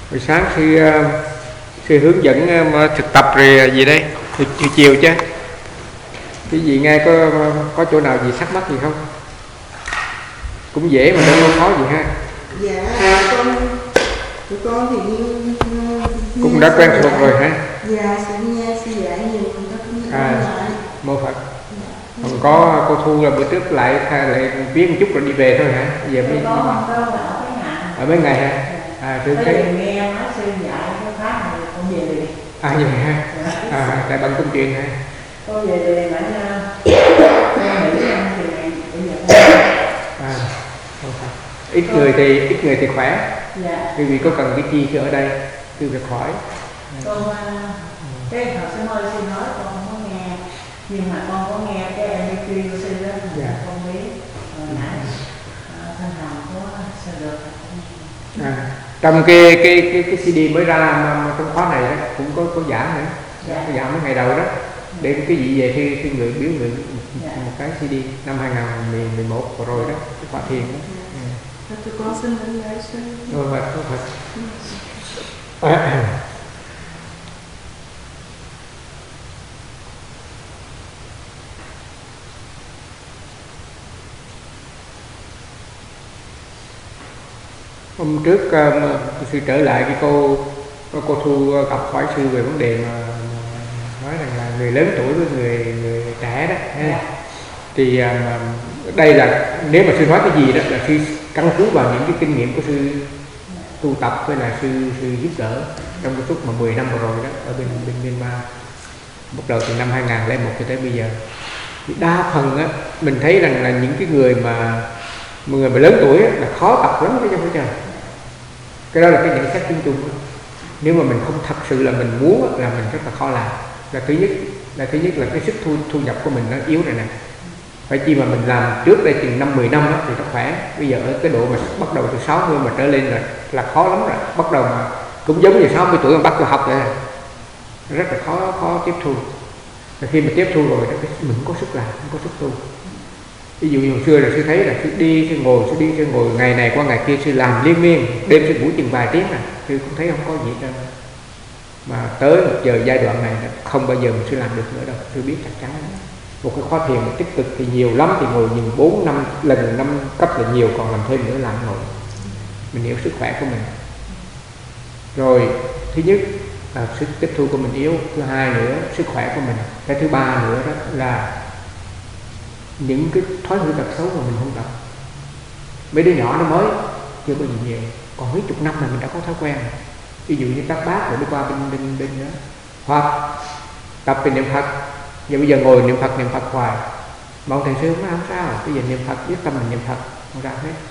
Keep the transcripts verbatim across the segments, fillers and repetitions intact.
Buổi sáng sư sư hướng dẫn thực tập rồi gì đây? Chiều, chiều chứ. Cái gì nghe có có chỗ nào gì thắc mắc gì không? Cũng dễ mà đâu có khó gì ha. Dạ, con tụi con thì cũng đã quen thuộc rồi hả? Dạ, sẽ nghe sư dạy nhiều nó cũng à, mô Phật. Còn có cô Thu là bữa trước lại lại viết một chút rồi đi về thôi hả? Bây giờ mới ở mấy ngày hả? À, tôi thấy nghe nói sư dạy cái pháp này con về liền. À vậy ha? À, tại bằng công chuyện hả? Con về liền mà nghe nghĩ ăn thì bây giờ. À, ít người thì ít người thì khỏe. Dạ. Vì có cần cái chi thì ở đây cứ việc hỏi. Con cái học sư ơi sư nói con không có nghe, nhưng mà con có nghe cái em đi kêu sư đó, dạ. Con biết hồi nãy thanh hồng có sao được. À, trong cái cái cái cái xê đê mới ra mà, mà trong khóa này đó, cũng có có giảng nữa, dạ. Có giảng mấy ngày đầu đó, để cái gì về khi khi người biếu người dạ. Một cái xê đê năm hai nghìn mười một vừa rồi đó, cái khóa thiền đó. Ừ. Tụi con xin lỗi lễ sư. Ôi Phật, ôi Phật. À, hôm trước uh, sư trở lại cái cô cô Thu gặp hỏi sư về vấn đề mà nói rằng là người lớn tuổi với người người trẻ đó, yeah. Thì uh, đây là nếu mà sư nói cái gì đó là sư căn cứ vào những cái kinh nghiệm của sư tu tập với là sư sư giúp đỡ trong cái suốt mà mười năm vừa rồi đó ở bên bên Myanmar, bắt đầu từ năm hai nghìn lẻ một cho tới bây giờ. Thì đa phần á mình thấy rằng là những cái người mà người mà lớn tuổi á, là khó tập lắm cái trong cái trời. Cái đó là cái nhận xét chung chung. Nếu mà mình không thật sự là mình muốn là mình rất là khó làm. Là thứ nhất là thứ nhất là cái sức thu thu nhập của mình nó yếu rồi nè. Phải chi mà mình làm trước đây chừng năm mười năm đó, thì nó khỏe. Bây giờ ở cái độ mà bắt đầu từ sáu mươi mà trở lên là là khó lắm rồi. Bắt đầu mà cũng giống như sáu mươi tuổi mà bắt đầu học rồi, rất là khó khó tiếp thu. Và khi mà tiếp thu rồi đó, mình không có sức làm, không có sức tu. Ví dụ như hồi xưa là sư thấy là sư đi, sư ngồi, sư đi, sư ngồi ngày này qua ngày kia, sư làm liên miên, đêm sư ngủ chừng vài tiếng này, sư cũng thấy không có gì đâu. Mà tới một giờ giai đoạn này không bao giờ mình sư làm được nữa đâu, sư biết chắc chắn. Một cái khóa thiền tích cực thì nhiều lắm thì ngồi nhìn bốn năm lần năm cấp là nhiều, còn làm thêm nữa làm ngồi. Mình hiểu sức khỏe của mình. Rồi thứ nhất là sức tiếp thu của mình yếu, thứ hai nữa sức khỏe của mình, cái thứ ba nữa đó là những cái thói hư tật xấu mà mình không tập. Mấy đứa nhỏ nó mới chưa có gì nhiều, còn mấy chục năm là mình đã có thói quen. Ví dụ như các bác rồi đi qua bên bên bên đó, hoặc tập về niệm Phật, giờ bây giờ ngồi niệm Phật niệm Phật hoài, mà ông thầy sư cũng nói không sao, bây giờ niệm Phật biết tâm mình niệm Phật không ra hết.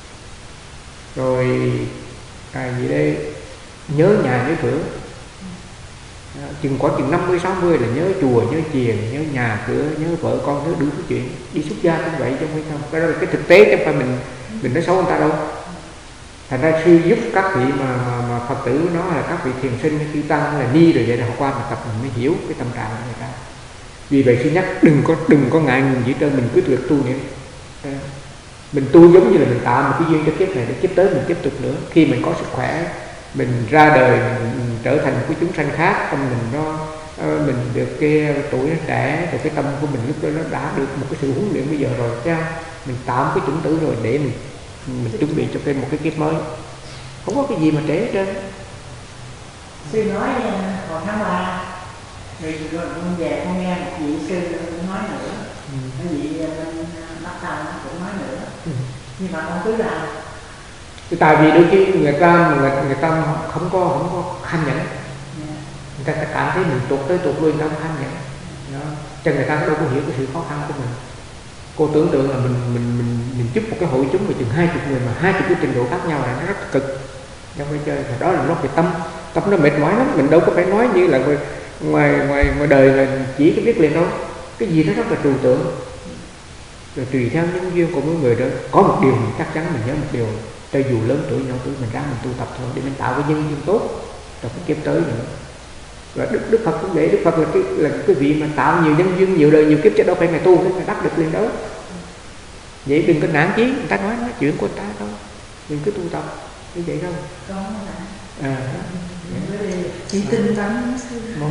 Rồi cái gì đây, nhớ nhà nhớ cửa, chừng có chừng năm mươi sáu mươi là nhớ chùa, nhớ chiền, nhớ nhà cửa, nhớ vợ con, nhớ đủ thứ chuyện. Đi xuất gia cũng vậy chứ không phải không. Cái đó là cái thực tế chứ không phải mình mình nói xấu người ta đâu. Thành ra sư giúp các vị mà, mà, mà Phật tử nó là các vị thiền sinh hay chư tăng là ni rồi vậy là họ qua mà tập mình mới hiểu cái tâm trạng của người ta. Vì vậy sư nhắc đừng có đừng có ngại ngùng gì trơn, mình cứ việc tu niệm. Mình tu giống như là mình tạo một cái duyên cho kiếp này để kiếp tới mình tiếp tục nữa. Khi mình có sức khỏe, mình ra đời mình, mình trở thành một cái chúng sanh khác, tâm mình nó mình được cái tuổi nó trẻ, rồi cái tâm của mình lúc đó nó đã được một cái sự huấn luyện bây giờ rồi, thấy không? Mình tạo một cái chủng tử rồi để mình mình chuẩn bị cho thêm một cái kiếp mới, không có cái gì mà trễ hết trơn. Sư nói hồi tháng ba rồi con về con nghe một vị sư cũng nói nữa, ừ. Cái vị bên Bắc Tông cũng nói nữa, ừ. Nhưng mà con cứ làm. Tại vì đôi khi người ta người, người ta không có không có kham nhẫn, yeah. Người ta sẽ cảm thấy mình tuột tới tuột lui, người ta không kham nhẫn, cho người ta đâu có hiểu cái sự khó khăn của mình. Cô tưởng tượng là mình mình mình mình giúp một cái hội chúng mà chừng hai chục người mà hai chục cái trình độ khác nhau là nó rất cực, trong cái chơi. Đó là nó về tâm, tâm nó mệt mỏi lắm. Mình đâu có phải nói như là ngoài ngoài ngoài, ngoài đời là chỉ có biết liền đâu, cái gì nó rất là trừu tượng. Rồi tùy theo nhân duyên của mỗi người đó. Có một điều mình chắc chắn mình nhớ một điều, cho dù lớn tuổi nhỏ tuổi mình ráng mình tu tập thôi để mình tạo cái nhân duyên tốt trong cái kiếp tới nữa. Và Đức Đức Phật cũng vậy. Đức Phật là cái là cái vị mà tạo nhiều nhân duyên nhiều đời nhiều kiếp chứ đâu phải ngày tu phải đắc được liền đó. Vậy đừng có nản chí người ta nói nói chuyện của người ta đâu, mình cứ tu tập. như vậy đâu. Con là À, chỉ tinh tấn mong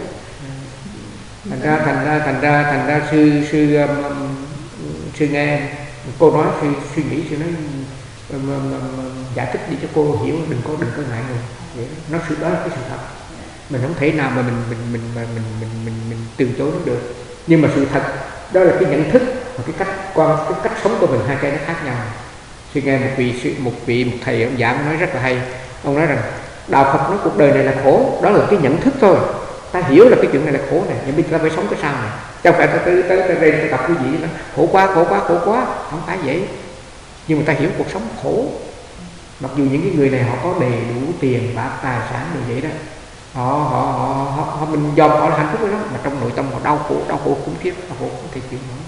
thành ra thành ra thành ra thành ra sư sư um, um, sư nghe cô nói sư suy nghĩ sư nói um, um, um, giải thích đi cho cô hiểu, đừng có đừng có ngại ngùng vậy nó sự đó là cái sự thật, mình không thể nào mà mình mình mình mà mình mình mình mình từ chối nó được, nhưng mà sự thật đó là cái nhận thức và cái cách quan cái cách sống của mình, hai cái nó khác nhau. Sư nghe một vị một vị một thầy ông giảng nói rất là hay, ông nói rằng đạo Phật nói cuộc đời này là khổ, đó là cái nhận thức thôi, ta hiểu là cái chuyện này là khổ này, nhưng bây giờ ta phải sống cái sao này, chứ không phải ta tới tới ta lên ta tập cái gì đó khổ quá khổ quá khổ quá, không phải vậy. Nhưng mà ta hiểu cuộc sống khổ, mặc dù những cái người này họ có đầy đủ tiền bạc tài sản như vậy đó, họ họ họ, họ, họ mình dòm họ là hạnh phúc đó, mà trong nội tâm họ đau khổ đau khổ khủng khiếp, đau khổ không thể chịu nổi.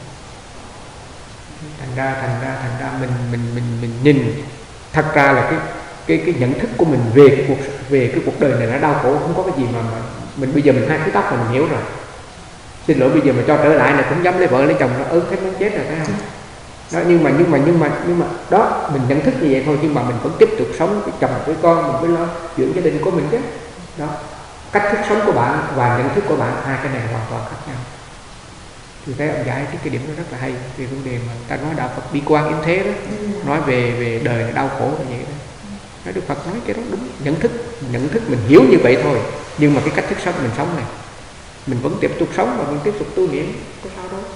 Thành ra thành ra thành ra mình mình mình mình nhìn thật ra là cái cái cái nhận thức của mình về cuộc về cái cuộc đời này nó đau khổ, không có cái gì mà, mà mình bây giờ mình hai cái tóc là mình hiểu rồi. Xin lỗi bây giờ mà cho trở lại là cũng dám lấy vợ lấy chồng, nó ớn thấy muốn chết rồi, thấy không? Đó, nhưng mà nhưng mà nhưng mà nhưng mà đó mình nhận thức như vậy thôi, nhưng mà mình vẫn tiếp tục sống với chồng với con, mình phải lo chuyện gia đình của mình chứ. Đó, cách thức sống của bạn và nhận thức của bạn, hai cái này hoàn toàn khác nhau. Thì thấy ông giải thích cái điểm đó rất là hay về vấn đề mà ta nói đạo Phật bi quan yếm thế đó, nói về về đời đau khổ như vậy đó. Nói Đức Phật nói cái đó đúng, nhận thức nhận thức mình hiểu như vậy thôi, nhưng mà cái cách thức sống mình sống này mình vẫn tiếp tục sống và mình tiếp tục tu niệm, có sao đâu.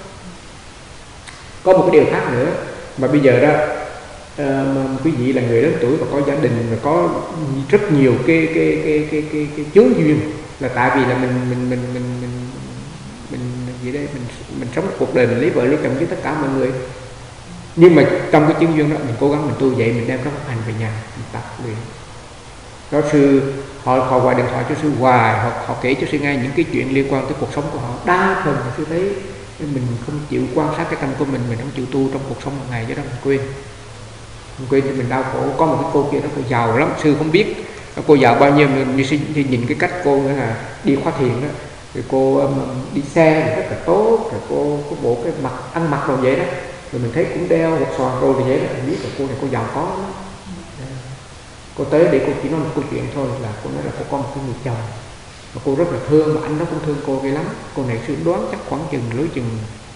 Có một cái điều khác nữa mà bây giờ đó uh, quý vị là người lớn tuổi và có gia đình và có rất nhiều cái cái cái cái cái, cái chướng duyên, là tại vì là mình mình mình mình mình mình gì đây mình mình sống một cuộc đời mình lấy vợ lấy chồng với tất cả mọi người, nhưng mà trong cái chướng duyên đó mình cố gắng mình tu dậy, mình đem các hành về nhà mình tập luyện. Đó sư họ họ gọi điện thoại cho sư hoài, họ họ kể cho sư nghe những cái chuyện liên quan tới cuộc sống của họ, đa phần là sư thấy mình không chịu quan sát cái tâm của mình, mình không chịu tu trong cuộc sống một ngày, do đó mình quên mình quên thì mình đau khổ. Có một cái cô kia nó cô giàu lắm, sư không biết cô giàu bao nhiêu, như sư nhìn cái cách cô nữa là đi khóa thiền đó, rồi cô um, đi xe thì rất là tốt, rồi cô có bộ cái mặt ăn mặc đồ vậy đó, rồi mình thấy cũng đeo hột xoàn rồi vậy đó, mình biết là cô này cô giàu có lắm. Cô tới để cô chỉ nói một câu chuyện thôi, là cô nói là cô có một cái người chồng và cô rất là thương, mà anh đó cũng thương cô ghê lắm. Cô này sư đoán chắc khoảng chừng lối chừng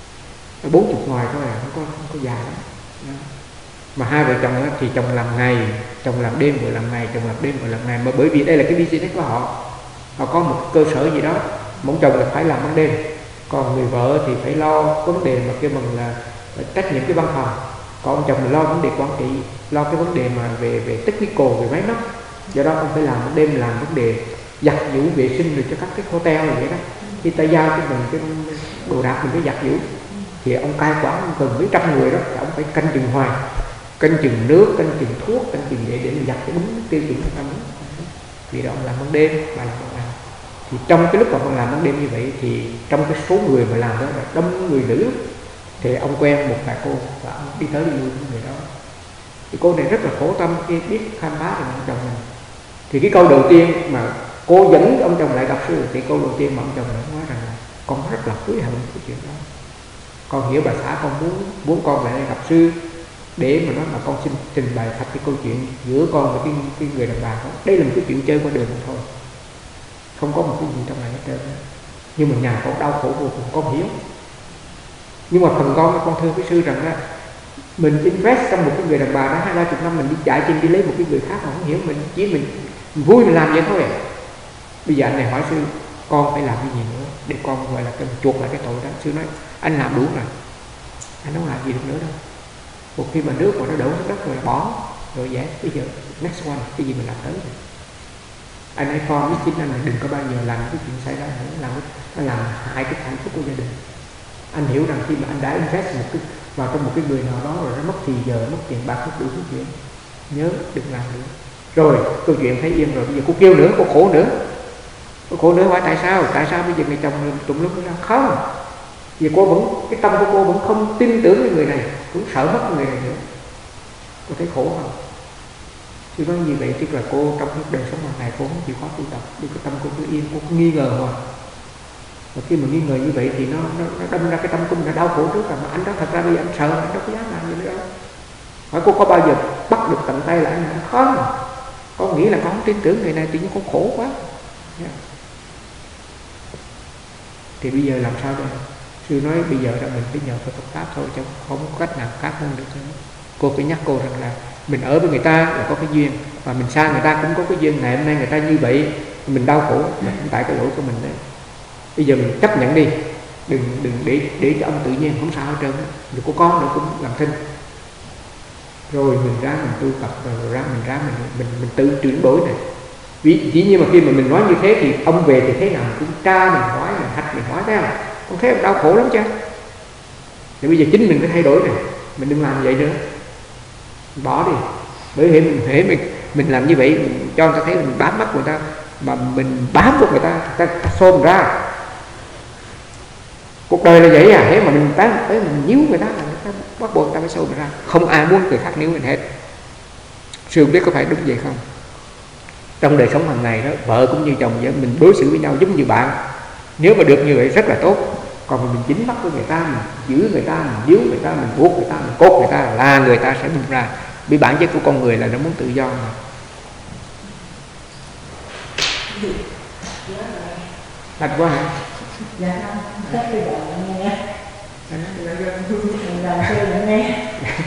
bốn chục ngoài thôi à, không có không có già lắm. Đó. Mà hai vợ chồng thì chồng làm ngày, chồng làm đêm, vợ làm ngày, chồng làm đêm, vợ làm ngày, mà bởi vì đây là cái business của họ, họ có một cơ sở gì đó, mong chồng là phải làm ban đêm, còn người vợ thì phải lo vấn đề mà kêu bằng là trách nhiệm cái văn phòng, còn ông chồng là lo vấn đề quản trị, lo cái vấn đề mà về về technical, về máy móc. Do đó ông phải làm ban đêm, làm vấn đề giặt giũ vệ sinh rồi cho các cái hotel này vậy đó. Khi ta giao cho mình cái đồ đạc mình phải giặt giũ, thì ông cai quản gần mấy trăm người đó, thì ông phải canh chừng hoài, canh chừng nước, canh chừng thuốc, canh chừng vậy để mình giặt cái đúng tiêu chuẩn của ta muốn. Vì đó ông làm ban đêm, bà làm ban ngày. Thì trong cái lúc mà ông làm ban đêm như vậy, thì trong cái số người mà làm đó là đông người nữ, thì ông quen một vài cô và ông đi tới đi lui với người đó. Thì cô này rất là khổ tâm khi biết khám phá về ông chồng mình. Thì cái câu đầu tiên mà cô dẫn ông chồng lại gặp sư, thì câu đầu tiên mà ông chồng nói rằng là con rất là hối hận cái chuyện đó. Con hiểu bà xã, con muốn muốn con lại gặp sư để mà nói mà con xin trình bày thật cái câu chuyện giữa con và cái, cái người đàn bà đó. Đây là một cái chuyện chơi qua đường thôi, không có một cái gì trong này hết trơn. Nhưng mà nhà con đau khổ vô cùng, con hiểu. Nhưng mà phần con con thưa với sư rằng đó, mình invest trong một cái người đàn bà đó hai ba chục năm, mình đi chạy chân đi lấy một cái người khác mà không hiểu, mình chỉ mình, mình vui mình làm vậy thôi. Bây giờ anh này hỏi sư, con phải làm cái gì nữa để con gọi là cái chuộc lại cái tội đó? Sư nói anh làm đủ rồi, anh không làm gì được nữa đâu. Một khi mà nước mà nó đổ xuống đất rồi là bỏ rồi vậy, bây giờ next one cái gì mình làm tới rồi. Anh hãy con với chính anh là đừng có bao giờ làm cái chuyện xảy ra nữa, làm nó làm hại cái hạnh phúc của gia đình. Anh hiểu rằng khi mà anh đã invest một cái vào trong một cái người nào đó rồi nó mất thì giờ, mất tiền bạc, mất đủ thứ chuyện, nhớ đừng làm nữa. Rồi câu chuyện thấy yên rồi, bây giờ cô kêu nữa, cô khổ nữa, cô khổ nữa. Hỏi tại sao? Tại sao bây giờ người chồng tùm lum ra? Không, vì cô vẫn, cái tâm của cô vẫn không tin tưởng cái người này, cũng sợ mất người này nữa. Cô thấy khổ không? Chứ nói như vậy tức là cô trong cái đời sống hàng ngày cô không chịu khó tu tập, vì cái tâm cô cứ yên, cô cứ nghi ngờ hoài. Và khi mà nghi ngờ như vậy thì nó, nó, nó đâm ra cái tâm của mình là đau khổ trước rồi. Mà anh đó thật ra bây giờ anh sợ, anh đâu có dám làm gì nữa đâu. Hỏi cô có bao giờ bắt được tận tay là anh không? Con nghĩ là con không tin tưởng người này, tự nhiên con khổ quá. Yeah. Thì bây giờ làm sao đây? Sư nói bây giờ là mình phải nhờ Phật Pháp thôi, chứ không có cách nào khác hơn được. Cô phải nhắc cô rằng là mình ở với người ta là có cái duyên, và mình xa người ta cũng có cái duyên. Ngày hôm nay người ta như vậy, mình đau khổ là cũng tại cái lỗi của mình đấy. Bây giờ mình chấp nhận đi, đừng đừng để để cho ông tự nhiên không sao hết trơn. Rồi có con nữa cũng làm thinh. Rồi mình ra mình tu tập, rồi ra mình ra mình mình mình tự chuyển đổi này. Vì chỉ như mà khi mà mình nói như thế thì ông về thì thế nào cũng tra mình hỏi, mình hạch mình hỏi thấy không? Con thấy đau khổ lắm chứ. Thì bây giờ chính mình phải thay đổi này, mình đừng làm vậy nữa, bỏ đi. Bởi vì mình thể mình mình làm như vậy, mình cho người ta thấy mình bám mắt người ta, mà mình bám vào người ta, người ta xôn ra. Cuộc đời là vậy à, thế mà mình tới tới mình níu người ta là người ta bắt buộc người ta phải xôn ra. Không ai muốn người khác níu mình hết. Sư không biết có phải đúng vậy không? Trong đời sống hàng ngày đó, vợ cũng như chồng vậy, mình đối xử với nhau giống như bạn. Nếu mà được như vậy rất là tốt. Còn mình dính mắt với người ta, mình giữ người ta, mình níu người ta, mình buộc người ta, mình cốt người ta, là người ta sẽ bung ra. Vì bản chất của con người là nó muốn tự do mà. Thật quá hả? Dạ không, chắc bây giờ nghe. Làm sư là nghe.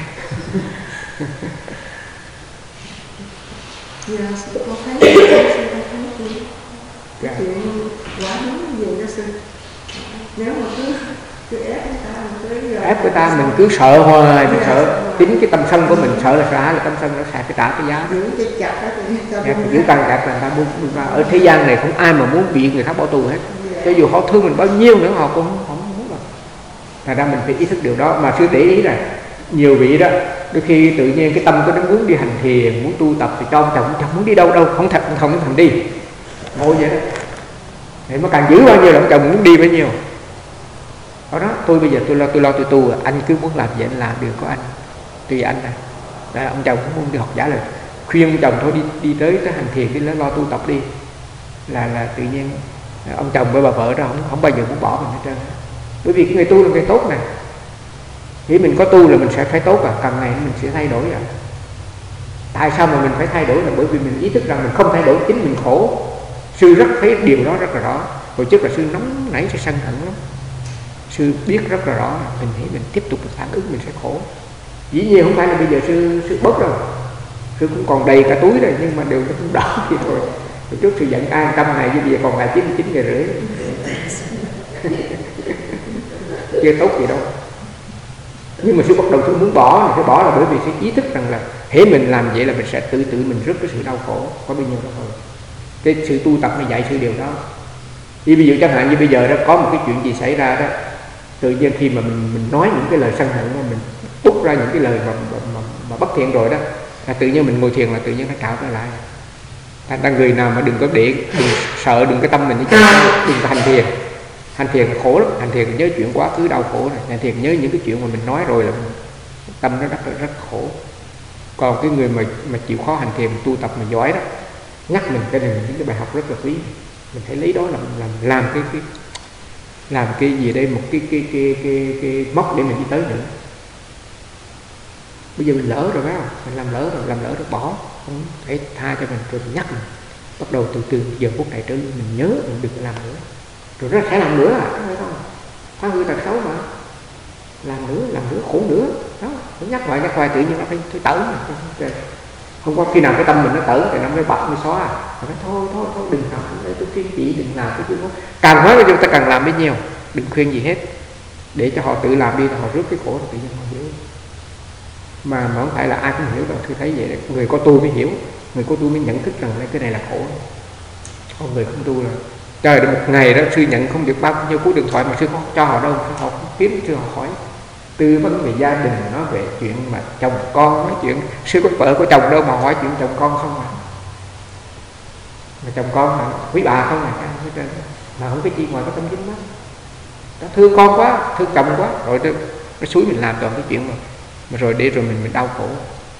Dạ, sư có thấy, sư có thấy cái chuyện quả đúng gì đó sư. Nếu mà cứ cứ ép người ta, mình cứ ép người ta mình cứ sợ hoài, mình sợ tính cái tâm sân của mình, sợ là sợ là tâm sân nó sẽ phải trả cái giá. giữ cái chặt đó thì giữ căng chặt là người ta buông ra. Ở thế gian này không ai mà muốn bị người khác bỏ tù hết, cho dù họ thương mình bao nhiêu nữa họ cũng không, không muốn đâu. Thành ra mình phải ý thức điều đó. Mà sư để ý là nhiều vị đó, đôi khi tự nhiên cái tâm của nó muốn đi hành thiền, muốn tu tập thì cho ông chồng, chồng muốn đi đâu đâu không thật không thành đi, ngồi vậy đó. Để mà càng giữ bao nhiêu là ông chồng muốn đi bấy nhiêu. Đó đó, tôi bây giờ tôi lo tôi lo tôi tu, anh cứ muốn làm gì anh làm, được có anh tùy anh này. Đó, ông chồng cũng muốn đi học giả là khuyên ông chồng thôi đi đi tới tới hành thiền, đi lo tu tập đi, là là tự nhiên ông chồng với bà vợ đó không không bao giờ muốn bỏ mình hết trơn. Bởi vì cái người tu là người tốt này, khi mình có tu là mình sẽ phải tốt, à càng ngày mình sẽ thay đổi. À tại sao mà mình phải thay đổi là bởi vì mình ý thức rằng mình không thay đổi chính mình khổ. Sư rất thấy điều đó rất là rõ. Hồi trước là sư nóng nảy, sư sân hận lắm. Sư biết rất là rõ là mình thấy mình tiếp tục phản ứng mình sẽ khổ. Dĩ nhiên không phải là bây giờ sư sư bớt đâu, sư cũng còn đầy cả túi rồi, nhưng mà đều nó cũng đỏ vậy thôi. Hồi trước sư giận ai tâm này, nhưng bây giờ còn lại chín mươi chín ngày rưỡi chưa tốt gì đâu. Nhưng mà sư bắt đầu sư muốn bỏ, sư bỏ là bởi vì sư ý thức rằng là hễ mình làm vậy là mình sẽ tự tự mình rước cái sự đau khổ có bao nhiêu đó thôi. Cái sự tu tập mới dạy sư điều đó. Vì ví dụ chẳng hạn như bây giờ đó có một cái chuyện gì xảy ra đó, tự nhiên khi mà mình mình nói những cái lời sân hận mà mình túc ra những cái lời mà mà, mà, mà bất thiện rồi đó, là tự nhiên mình ngồi thiền là tự nhiên nó trào trở lại. Thành ra người nào mà đừng có để, đừng sợ, đừng cái tâm mình đi, đừng có hành thiền. Hành thiền là khổ lắm, hành thiền nhớ chuyện quá khứ đau khổ này, hành thiền nhớ những cái chuyện mà mình nói rồi là mình, tâm nó rất rất khổ. Còn cái người mà mà chịu khó hành thiền, tu tập mà giỏi đó, nhắc mình cái này những cái bài học rất là quý. Mình phải lấy đó làm làm làm cái cái làm cái gì đây, một cái cái cái cái, cái mốc để mình đi tới nữa. Bây giờ mình lỡ rồi phải không? Mình làm lỡ rồi, làm lỡ rồi bỏ, không thể tha cho mình, rồi mình nhắc mình. Bắt đầu từ từ giờ phút này trở đi mình nhớ mình đừng làm nữa. Rồi nó sẽ làm nữa à, phải không? Phá hư tật xấu mà. Làm nữa, làm nữa, khổ nữa. Đó, nó nhắc hoài, nhắc hoài tự nhiên nó phải thôi tở. Không có khi nào cái tâm mình nó tở thì nó mới bật, mới xóa. Nó nói thôi, thôi, thôi, đừng làm, tôi khuyên chị đừng làm cái chuyện đó. Càng nói với chúng ta càng làm bấy nhiêu, đừng khuyên gì hết. Để cho họ tự làm đi, họ rước cái khổ rồi tự nhiên họ hiểu. Mà, mà không phải là ai cũng hiểu đâu, tôi thấy vậy. Người có tu mới hiểu, người có tu mới nhận thức rằng cái này là khổ. Còn người không tu là trời ơi, một ngày đó sư nhận không được bao nhiêu cú điện thoại mà sư không cho họ đâu, họ không kiếm, sư họ hỏi tư vấn về gia đình, nói về chuyện mà chồng con, nói chuyện sư có vợ có chồng đâu mà hỏi chuyện chồng con không à, mà chồng con mà quý bà không à, mà không cái chi ngoài có tâm dính đó, nó thương con quá, thương chồng quá, rồi nó, nó xúi mình làm toàn cái chuyện mà, mà rồi để rồi mình mình đau khổ.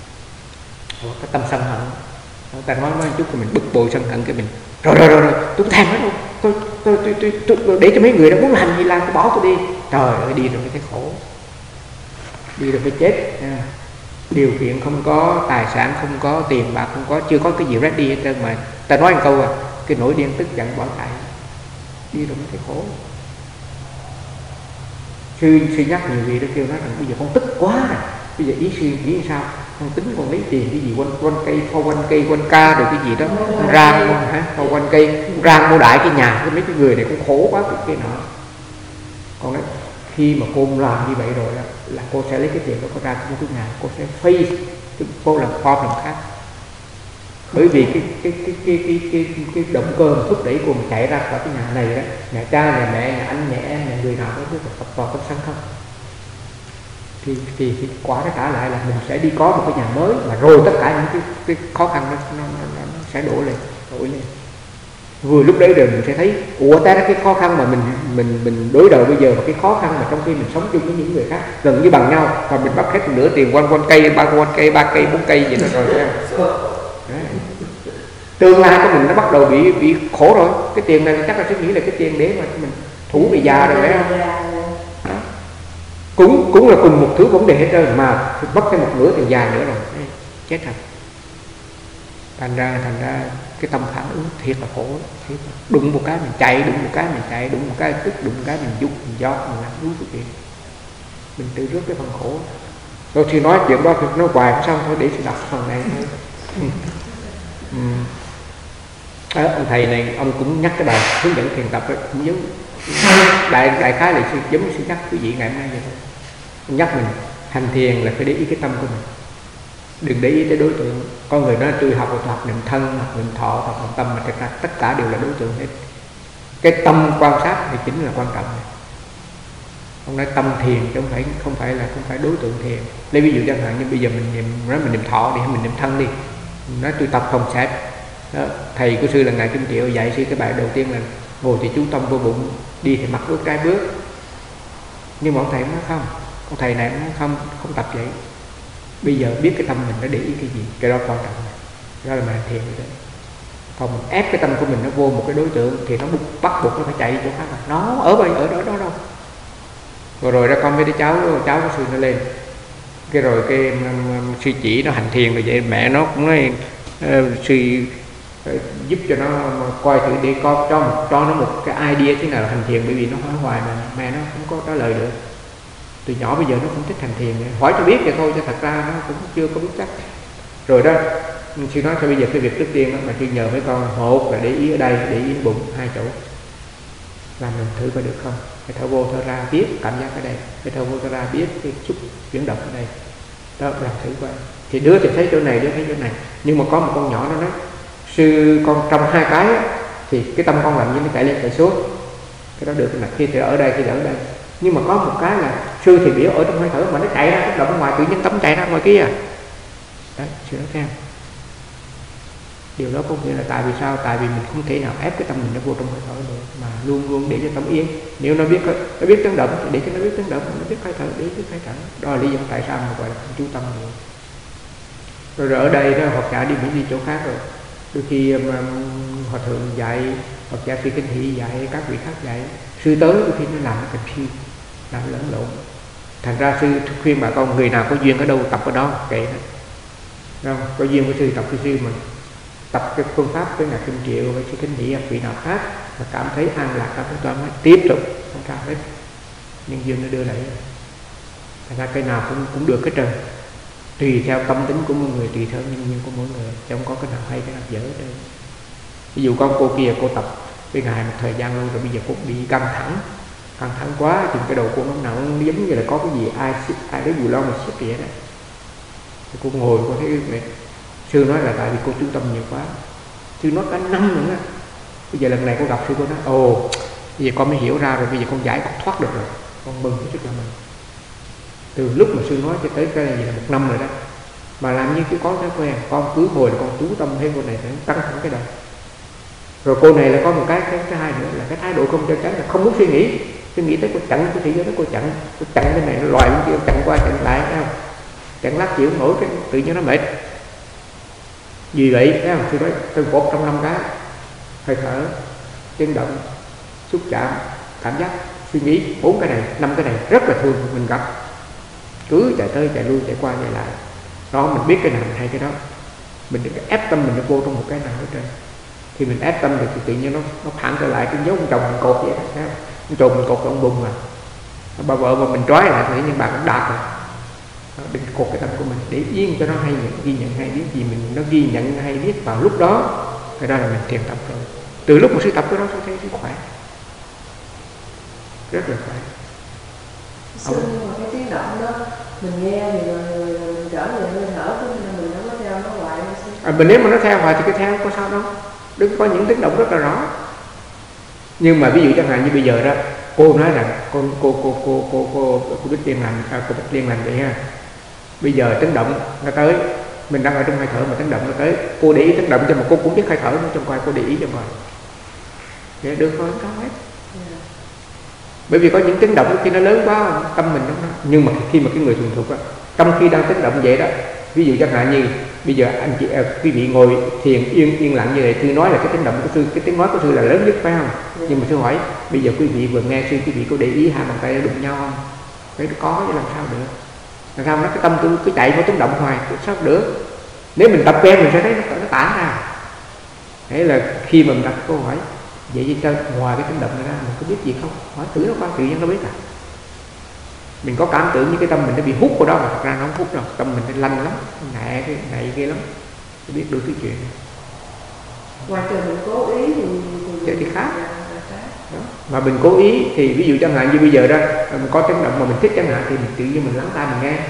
Cái tâm sân hận, ta nói nói chút thì mình bực bội sân hận cái mình rồi rồi rồi rồi tôi thèm hết đâu, tôi tôi, tôi tôi tôi tôi để cho mấy người đó muốn làm gì làm, tôi bỏ tôi đi. Trời ơi, đi rồi mới thấy khổ, đi rồi mới chết. À, điều kiện không có, tài sản không có, tiền bạc không có, chưa có cái gì ready hết trơn mà ta nói một câu à, cái nỗi điên tức giận bỏ chạy đi rồi mới thấy khổ. Sư sư nhắc nhiều vị đó kêu nói rằng bây giờ con tức quá rồi, bây giờ ý sư nghĩ sao, con tính con lấy tiền cái gì quanh quanh cây, phao quanh cây quanh ca rồi cái gì đó, rang hả, phao quanh cây rang mua đại cái nhà, cái mấy cái người này cũng khổ quá cái kia nọ. Con nói khi mà cô làm như vậy rồi đó, là cô sẽ lấy cái tiền đó cô ra mua cái nhà, cô sẽ face, cô làm form làm khác. Bởi vì cái cái cái cái cái cái, cái, cái động cơ mà thúc đẩy cô mà chạy ra khỏi cái nhà này đó, nhà cha, nhà mẹ, nhà anh, nhà em, nhà người nào đó cứ tập vào tâm sân không, thì thì, thì quả nó trả lại là mình sẽ đi có một cái nhà mới, mà rồi tất cả những cái, cái khó khăn nó, nó, nó, nó sẽ đổ lên, đổ lên. Vừa lúc đấy rồi mình sẽ thấy, ủa ta cái khó khăn mà mình mình mình đối đầu bây giờ và cái khó khăn mà trong khi mình sống chung với những người khác gần như bằng nhau, và mình bắt hết nửa tiền quanh quanh cây, ba quanh cây, ba cây, bốn cây vậy rồi rồi. Tương lai của mình nó bắt đầu bị bị khổ rồi. Cái tiền này chắc là sẽ nghĩ là cái tiền để mà mình thủ về già rồi phải không? Đó. Cũng cũng là cùng một thứ vấn đề hết trơn mà mất thêm một nửa tiền già nữa rồi, chết rồi. Thành ra thành ra cái tâm phản ứng thiệt là khổ, thiệt là. Đụng một cái mình chạy, đụng một cái mình chạy, đụng một cái tức, đụng một cái mình dục, mình giót, mình làm đúng cái chuyện. Mình tự rước cái phần khổ. Tôi chỉ nói chuyện đó thì nói hoài không xong thôi, để tôi đọc phần này thôi. Ừ. À, ông thầy này ông cũng nhắc cái bài hướng dẫn thiền tập ấy, cũng giống đại đại khái là giống sư nhắc quý vị ngày hôm nay vậy thôi. Ông nhắc mình hành thiền là phải để ý cái tâm của mình, đừng để ý tới đối tượng. Con người nói tôi học tôi học niệm thân, học niệm thọ, học niệm tâm, mà thật ra tất cả đều là đối tượng hết. Cái tâm quan sát thì chính là quan trọng này. Ông nói tâm thiền chứ không phải không phải là không phải đối tượng thiền. Lấy ví dụ chẳng hạn như bây giờ mình niệm nói mình niệm thọ đi, hay mình niệm thân đi, mình nói tôi tập phòng xẹp. Đó, thầy của sư là ngài Kim Triệu dạy sư cái bài đầu tiên là ngồi thì chú tâm vô bụng, đi thì mặt bước trái bước. Nhưng mà ông thầy nói không, ông thầy này nói không, không tập vậy. Bây giờ biết cái tâm mình nó để ý cái gì, cái đó quan trọng này. Đó là mình thiền như thế. Còn mình ép cái tâm của mình nó vô một cái đối tượng thì nó bắt buộc nó phải chạy chỗ khác. Nó ở đây, ở đó đó đâu. Rồi rồi ra con với đứa cháu, cháu của sư nó lên. Cái rồi cái um, sư chỉ nó hành thiền rồi vậy, mẹ nó cũng nói uh, sư uh, giúp cho nó coi thử để con cho một, cho nó một cái idea thế nào là hành thiền, bởi vì nó hỏi hoài mà mẹ nó không có trả lời được. Từ nhỏ bây giờ nó không thích hành thiền, hỏi cho biết vậy thôi chứ thật ra nó cũng chưa có biết chắc. Rồi đó, sư nói cho bây giờ cái việc trước tiên đó, mà sư nhờ mấy con, một là để ý ở đây, để ý bụng hai chỗ, làm mình thử coi được không. Cái thở vô thở ra biết cảm giác ở đây, cái thở vô thở ra biết cái xúc chuyển động ở đây, đó làm thử coi. Thì đứa thì thấy chỗ này, đứa thấy chỗ này. Nhưng mà có một con nhỏ nó nói sư con trong hai cái á, thì cái tâm con làm như nó chạy lên chạy xuống, cái đó được, cái mặt kia thì ở đây thì ở đây. Nhưng mà có một cái là sư thì biểu ở trong hơi thở mà nó chạy ra cái động ngoài, tự nhiên tâm chạy ra ngoài kia. Đấy, sư nói theo. Điều đó có nghĩa là tại vì sao? Tại vì mình không thể nào ép cái tâm mình nó vô trong hơi thở được, mà luôn luôn để cho tâm yên. Nếu nó biết nó biết tiếng động thì để cho nó biết tiếng động, nó biết hơi thở để biết hơi thở. Đó là lý do tại sao mà gọi là chú tâm được. Rồi, rồi ở đây đó học giả đi Mỹ đi chỗ khác rồi. Đôi khi um, hòa thượng dạy, học giả Phi Kinh Thị dạy, các vị khác dạy, sư tới đôi khi nó làm cái confuse, làm lẫn lộn. Thành ra sư khuyên bà con người nào có duyên ở đâu tập ở đó, kệ đó. Không? Có duyên với sư tập với sư mà tập cái phương pháp với ngài Kim Triệu với sư Kinh Thị hoặc vị nào khác mà cảm thấy an lạc, cảm thấy toan, tiếp tục không sao hết, nhưng duyên nó đưa lại. Thành ra cái nào cũng cũng được cái trơn, tùy theo tâm tính của mỗi người, tùy theo nhân duyên của mỗi người, chứ không có cái nào hay cái nào dở đây. Ví dụ con cô kia cô tập với ngài một thời gian lâu rồi, bây giờ cô bị căng thẳng căng thẳng quá, thì cái đầu cô nó nặng, giống như là có cái gì ai ai đấy dù lo mà xếp vậy đó. Thì cô ngồi cô thấy mệt. Sư nói là tại vì cô chú tâm nhiều quá. Sư nói cả năm nữa đó. Bây giờ lần này cô gặp sư, cô nói ồ, bây giờ con mới hiểu ra rồi, bây giờ con giải, con thoát được rồi, con mừng cái sức là mình. Từ lúc mà sư nói cho tới cái này là một năm rồi đó, mà làm như cứ có thói quen, con cứ ngồi là con chú tâm thêm cô này, tăng thẳng cái đầu. Rồi cô này là có một cái cái thứ hai nữa là cái thái độ không cho chắn, là không muốn suy nghĩ, suy nghĩ tới cô chặn cái thị giới đó, cô chặn, cô chặn cái này nó loài bên kia, chặn qua chặn lại, thấy không? Chặn lát chịu nổi cái tự nhiên nó mệt. Vì vậy, thấy không? Sư nói tôi một trong năm cái hơi thở, tiếng động, xúc chạm, cảm giác, suy nghĩ, bốn cái này, năm cái này rất là thường mình gặp, cứ chạy tới chạy lui, chạy qua chạy lại. đó. Mình biết cái nào mình hay cái đó, mình đừng ép tâm mình nó vô trong một cái nào hết trơn. Khi mình ép tâm được thì tự nhiên nó nó phản trở lại, cái dấu ông chồng mình cột vậy đó, ông chồng mình cột ông bùng mà bà vợ mà mình trói lại thì nhưng bà cũng đạt rồi. Đừng cột cái tâm của mình để yên cho nó hay nhận, ghi nhận hay biết gì mình nó ghi nhận hay biết vào lúc đó, cái đó là mình thiền tập rồi. Từ lúc mà sư tập cái đó tôi thấy sức khỏe, rất là khỏe. Sư nhưng mà cái tiếng động đó mình nghe thì rồi, rồi, rồi mình trở về hơi thở của mình, mình không có theo nó hoài. À, mình nếu mà nó theo hoài thì cái theo có sao đâu, đừng có những tiếng động rất là rõ. Nhưng mà ví dụ chẳng hạn như bây giờ đó, cô nói rằng con cô cô cô cô cô cô biết liên lành, à, cô biết liên lành vậy ha. Bây giờ tiếng động nó tới, mình đang ở trong hơi thở mà tiếng động nó tới, cô để ý tiếng động cho mà cô cũng biết hơi thở nó trong coi, cô để ý cho coi, vậy được thôi, không hết. Yeah. Bởi vì có những tiếng động khi nó lớn quá tâm mình nó, nhưng mà khi mà cái người thuần thục á, trong khi đang tiếng động vậy đó, ví dụ chẳng hạn như bây giờ anh chị à, quý vị ngồi thiền yên yên lặng như vậy, sư nói là cái tiếng động của sư, cái tiếng nói của sư là lớn nhất phải không? Yeah. Nhưng mà sư hỏi bây giờ quý vị vừa nghe sư, quý vị có để ý hai bàn tay đụng nhau không? Cái có chứ làm sao được? Làm sao nó cái tâm tôi cứ chạy vào tiếng động hoài, sao được? Nếu mình tập quen mình sẽ thấy nó, nó tản ra. Đấy là khi mà mình đặt câu hỏi vậy chứ cho ngoài cái tiếng động này ra mình có biết gì không? Hỏi thử nó qua, tự nhiên nó biết à. Mình có cảm tưởng như cái tâm mình nó bị hút vào đó mà thật ra nó không hút đâu, tâm mình nó lanh lắm, nhẹ cái này kia lắm, tôi biết được cái chuyện này. Ngoài trừ mình cố ý thì thì, thì khác. Đó. Mà mình cố ý thì ví dụ chẳng hạn như bây giờ đó mình có tiếng động mà mình thích chẳng hạn thì mình tự nhiên mình lắng tai mình nghe,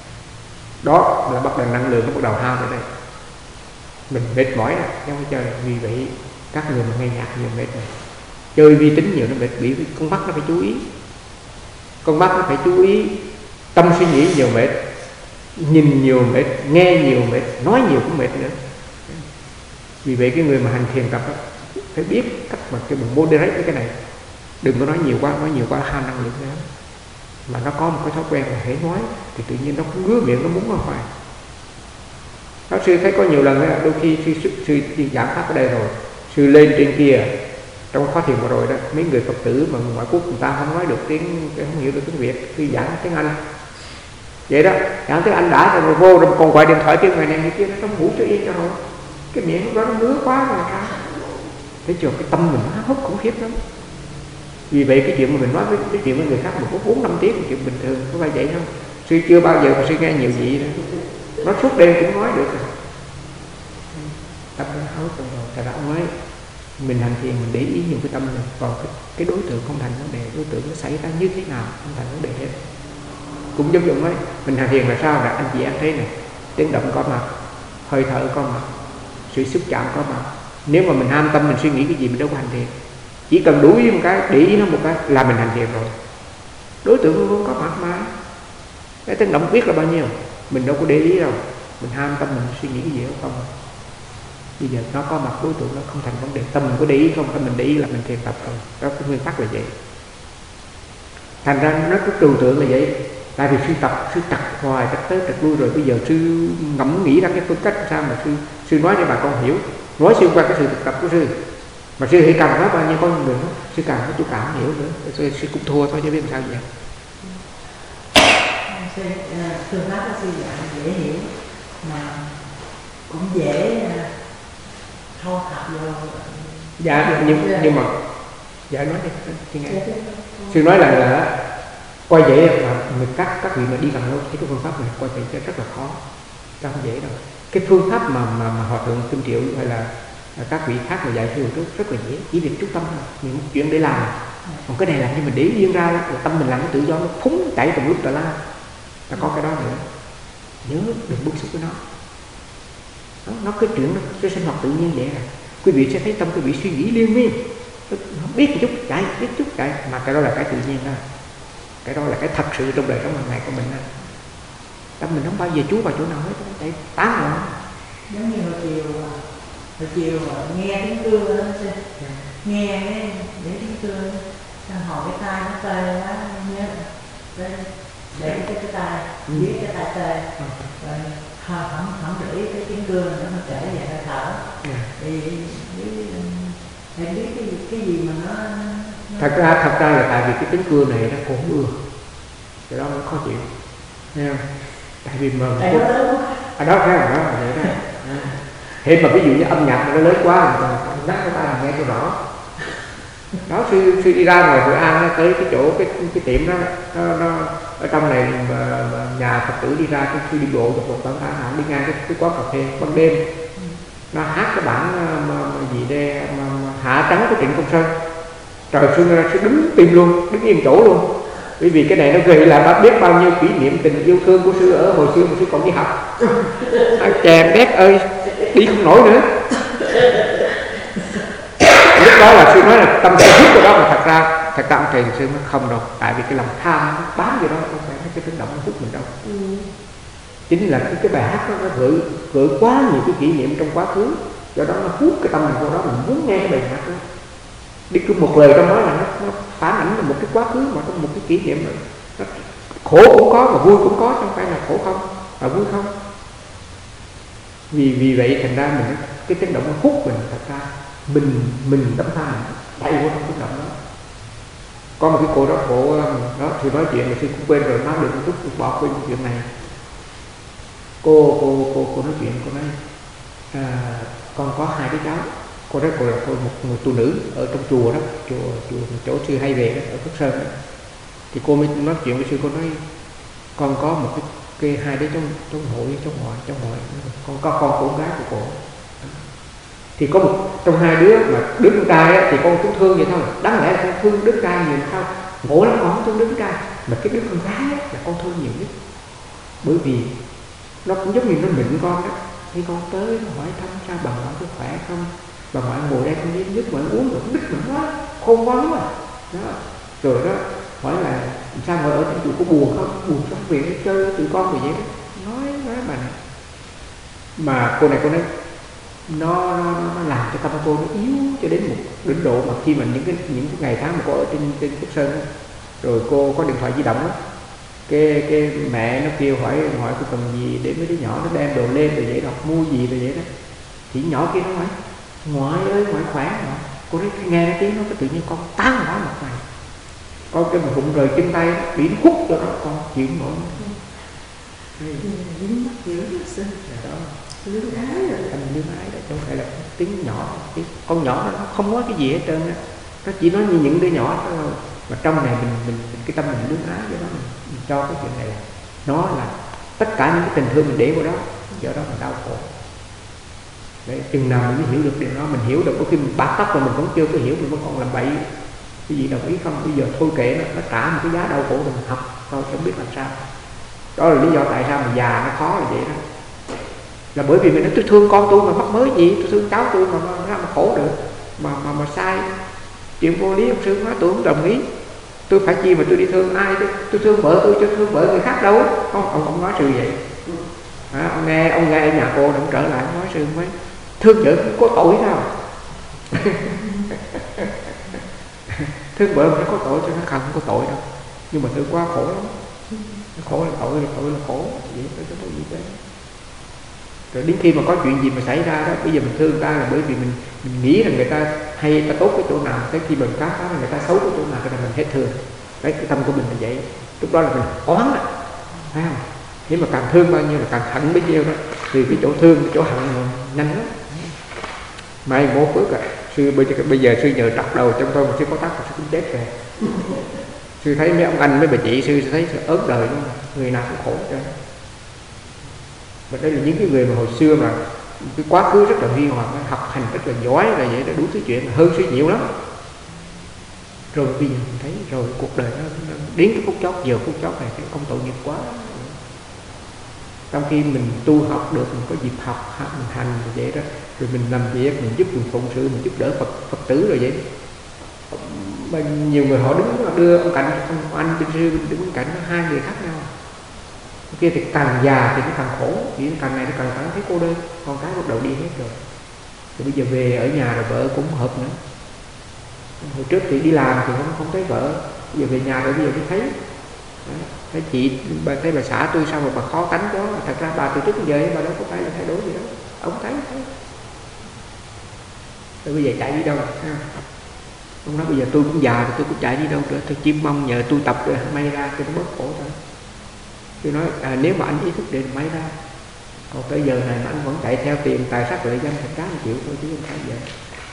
đó là bắt đầu năng lượng nó bắt đầu hao ở đây, mình mệt mỏi rồi không phải chơi. Vì vậy các người mà nghe nhạc nhiều mệt này, chơi vi tính nhiều nó mệt, bị con mắt nó phải chú ý, con mắt nó phải chú ý, tâm suy nghĩ nhiều mệt, nhìn nhiều mệt, nghe nhiều mệt, nói nhiều cũng mệt nữa. Vì vậy cái người mà hành thiền tập đó, phải biết cách mà cái bụng moderate với cái này, đừng có nói nhiều quá, nói nhiều quá hao năng lượng nữa. Mà nó có một cái thói quen là hễ nói thì tự nhiên nó ngứa miệng, nó muốn ra ngoài. Đó, sư thấy có nhiều lần đó, đôi khi sư, sư, sư, sư giảng pháp ở đây rồi, sư lên trên kia trong khóa thiền vừa rồi đó, mấy người Phật tử mà ngoại quốc người ta không nói được tiếng, không hiểu được tiếng Việt, sư giảng tiếng Anh vậy đó, giảng tiếng Anh đã rồi vô rồi còn gọi điện thoại kêu người này người kia, nó không ngủ cho yên cho rồi, cái miệng lúc đó nó ngứa quá mà sao? Thấy chưa, cái tâm mình nó hút khủng khiếp lắm. Vì vậy cái chuyện mà mình nói với cái chuyện với người khác mình có bốn năm tiếng là chuyện bình thường, có phải vậy không? Sư chưa bao giờ mà sư nghe nhiều gì đó, nó suốt đêm cũng nói được rồi. Tâm nó hút rồi, thật ra ông ấy mình hành thiền mình để ý nhiều cái tâm này, còn cái, cái đối tượng không thành vấn đề, đối tượng nó xảy ra như thế nào không thành vấn đề hết. Cũng giống như ấy, mình hành thiền là sao? Là anh chị em thấy này, tiếng động có mặt, hơi thở có mặt, sự xúc chạm có mặt. Nếu mà mình ham tâm mình suy nghĩ cái gì mình đâu có hành thiền, chỉ cần đủ ý một cái, để ý nó một cái là mình hành thiền rồi. Đối tượng luôn luôn có mặt mà. Cái tiếng động biết là bao nhiêu, mình đâu có để ý đâu, mình ham tâm mình suy nghĩ cái gì không. Bây giờ nó có mặt, đối tượng nó không thành vấn đề, tâm mình có để ý không, tâm mình để ý là mình thiền tập rồi. Đó, cái nguyên tắc là vậy. Thành ra nó có trừu tượng là vậy. Tại vì sư tập, sư tập hoài, tập tới tập lui rồi, bây giờ sư ngẫm nghĩ ra cái phương cách sao mà sư sư nói cho bà con hiểu, nói xuyên qua cái sự thực tập của sư. Mà sư thì cần nói bao nhiêu con đường đó, sư cần có chú cảm hiểu nữa, sư, sư cũng thua thôi chứ biết làm sao vậy. Sư, phương pháp của sư dạy dễ hiểu mà cũng dễ thâu thập vô. Dạ, nhưng, nhưng mà dạ nói đi, sư nghe. Sư nói là là coi vậy mà người các các vị mà đi gần lâu thấy cái phương pháp này coi vậy rất là khó, không dễ đâu. Cái phương pháp mà mà, mà hòa thượng Kim Triệu hay là các vị khác mà dạy sư trước rất là dễ, chỉ việc chú tâm thôi, mình một chuyện để làm. Còn cái này làm cho mình để yên ra là tâm mình làm nó tự do, nó phúng chạy tùm lúc tà la. Ta có cái đó nữa, nhớ đừng bức xúc với nó. Nó, nó cái chuyện nó cái sinh hoạt tự nhiên vậy à. Quý vị sẽ thấy tâm quý vị suy nghĩ liên miên, biết một chút chạy, biết chút chạy, mà cái đó là cái tự nhiên đó. Cái đó là cái thật sự trong đời sống hàng ngày của mình đó. Tâm mình không bao giờ chú vào chỗ nào hết, chạy tán rồi. Giống như hồi chiều, hồi chiều nghe tiếng cưa đó, nghe cái để tiếng cưa, xong hồi cái tay nó tê quá, nhớ để để cái cái tay, dưới cái tay tê, rồi không không để cái tiếng cưa nó nó trở về hơi thở, thì để biết cái gì, cái gì mà nó, nó thật ra thật ra là tại vì cái tiếng cưa này nó cũng ưa, cái đó nó khó chịu, nghe không? Tại vì mà tại nó lớn quá. À đó thấy không, đó là vậy đó. Thế mà ví dụ như âm nhạc mà nó lớn quá thì nhắc người ta làm nghe cho rõ. Đó, sư, sư đi ra ngoài Hội An tới cái chỗ cái cái tiệm đó, nó, nó ở trong này mà, mà nhà Phật tử đi ra, cái sư đi bộ dọc một bản án đi ngang cái, cái quán cà phê ban đêm, nó hát cái bản mà, mà gì đây mà, mà Hạ Trắng của Trịnh Công Sơn. Trời, sư, sư đứng tim luôn, đứng yên chỗ luôn, bởi vì cái này nó gợi lại biết bao nhiêu kỷ niệm tình yêu thương của sư ở hồi xưa mà sư còn đi học. Chàng đét ơi, đi không nổi nữa. Lúc đó là sư nói là tâm sư hút của đó, mà thật ra thật ra ông thầy sư nói không đâu, tại vì cái lòng tham nó bám vô đó, không phải cái tiếng động nó hút mình đâu. Ừ. Chính là cái, cái bài hát đó, nó gửi gửi quá nhiều cái kỷ niệm trong quá khứ, do đó nó hút cái tâm mình vô đó, mình muốn nghe cái bài hát đó. Đi cứ một lời trong đó là nó, nó phản ảnh một cái quá khứ, mà trong một cái kỷ niệm rồi. Nó, khổ cũng có mà vui cũng có, không phải là khổ không và vui không. Vì vì vậy thành ra mình cái tiếng động nó hút mình, thật ra mình mình tấm tha chạy vô trong tiếng động đó. Có một cái cô đó, cô đó thì nói chuyện mà sư cũng quên rồi, nói được một chút bỏ quên chuyện này. Cô cô cô cô nói chuyện, cô nói à, con có hai đứa cháu. Cô đó cô là cô một người tu nữ ở trong chùa đó, chùa chùa chỗ sư hay về đó, ở Phước Sơn đó. Thì cô mới nói chuyện với sư, cô nói con có một cái, cái hai đứa trong trong hội trong ngoại trong ngoại con có con của gái của cô. Thì có một trong hai đứa mà đứa con trai á, thì con cũng thương vậy thôi, đáng lẽ là con thương đứa trai nhiều sao ngộ lắm, con không thương đứa trai, mà cái đứa con gái á, là con thương nhiều nhất, bởi vì nó cũng giống như nó nịnh con đó. Khi con tới nó hỏi thăm sao bà ngoại có khỏe không, bà ngoại ngồi đây con đi nước ngoại uống rồi đứt mình quá khôn quá lắm à đó. Rồi đó hỏi là sao ngồi ở trong chùa có buồn không, buồn trong viện chơi tụi con rồi vậy đó, nói nói bà này. Mà cô này cô nói nó, nó, nó làm cho tâm cô nó yếu cho đến một đến độ mà khi mà những cái những cái ngày tháng mà cô ở trên trên Phước Sơn đó, rồi cô có điện thoại di động đó, cái cái mẹ nó kêu hỏi hỏi cô cần gì để mấy đứa nhỏ nó đem đồ lên rồi vậy, đọc mua gì rồi vậy đó, thì nhỏ kia nó hỏi ngoại ơi ngoại khỏe mà. Cô nói nghe cái tiếng nó cái tự nhiên con tán nó một ngày, con cái mà bụng rời chân tay bị nó hút cho đó, con chịu nổi. Dính mắt dữ sư đó, lương ái rồi, anh lương ái đó, không phải là tiếng nhỏ, tiếng con nhỏ nó không nói cái gì hết trơn á, nó chỉ nói như những đứa nhỏ đó thôi. Mà trong này mình mình, mình cái tâm mình lương ái cho đó, mình, mình cho cái chuyện này là nó là tất cả những cái tình thương mình để vào đó, do đó mình đau khổ. Đấy, chừng nào mình mới hiểu được điều đó, mình hiểu được, có khi mình bát tóc mà mình vẫn chưa có hiểu, mình vẫn còn làm bậy cái gì, đồng ý không, bây giờ thôi kệ nó, nó trả một cái giá đau khổ mình học thôi, chẳng biết làm sao. Đó là lý do tại sao mà già nó khó là vậy đó, là bởi vì mình nói tôi thương con tôi mà mắc mới gì, tôi thương cháu tôi mà mà, mà khổ được, mà mà mà sai chuyện vô lý. Ông sư nói tôi không đồng ý, tôi phải chi mà tôi đi thương ai chứ, tôi thương vợ tôi chứ thương vợ người khác đâu. Không, ông ông nói sư vậy. À, ông nghe ông nghe ở nhà cô đừng trở lại nói sư mấy thương vợ có tội sao? Thương vợ mình có tội chứ nó không có tội đâu, nhưng mà thương quá khổ lắm. Khổ là tội, là tội là khổ vậy, tôi cho tôi gì thế. Rồi đến khi mà có chuyện gì mà xảy ra đó, bây giờ mình thương ta là bởi vì mình, mình nghĩ là người ta hay, ta tốt cái chỗ nào, tới khi mình cá phá là người ta xấu cái chỗ nào, cái là mình hết thương. Đấy, cái tâm của mình là vậy. Lúc đó là mình oán đó, thấy không? Nếu mà càng thương bao nhiêu là càng hận bấy nhiêu đó, thì cái chỗ thương, cái chỗ hận là nhanh lắm. Mai mốt phước à, sư bây giờ, bây giờ sư nhờ trọc đầu trong tôi mà sư có tắc sư cũng chết rồi. Sư thấy mấy ông anh mấy bà chị, sư thấy sư ớt đời luôn, người nào cũng khổ cho. Và đây là những cái người mà hồi xưa mà cái quá khứ rất là huy hoàng, học hành rất là giỏi, là vậy, đã đủ thứ chuyện hơn sư nhiều lắm. Rồi bây giờ mình thấy rồi cuộc đời nó, nó đến cái phút chót, giờ phút chót này cái công tội nghiệp quá. Trong khi mình tu học được, mình có dịp học, mình hành rồi vậy đó, rồi mình làm việc, mình giúp, mình phụng sự, mình giúp đỡ Phật, Phật tử rồi vậy. Mà nhiều người họ đứng đưa ông Cảnh, ông anh bên sư đứng bên cạnh, hai người khác nhau. Kia thì càng già thì nó càng khổ, vì càng này nó càng cảm thấy cô đơn, con cái bắt đầu đi hết rồi. Rồi bây giờ về ở nhà rồi vợ cũng hợp nữa. Hồi trước thì đi làm thì không không thấy vợ, bây giờ về nhà rồi bây giờ mới thấy. Đấy, thấy chị, bà thấy bà xã tôi sao mà bà khó tánh quá, thật ra bà từ trước đến giờ bà đâu có phải là thay đổi gì đó, ông thấy thấy. Rồi bây giờ chạy đi đâu? Ông nói bây giờ tôi cũng già rồi, tôi cũng chạy đi đâu nữa, tôi chỉ mong nhờ tu tập rồi may ra cho nó bớt khổ thôi. Tôi nói à, nếu mà anh ý thức để may ra, Còn tới giờ này mà anh vẫn chạy theo tiền tài sắc lợi danh thành cá một triệu thôi chứ không phải vậy.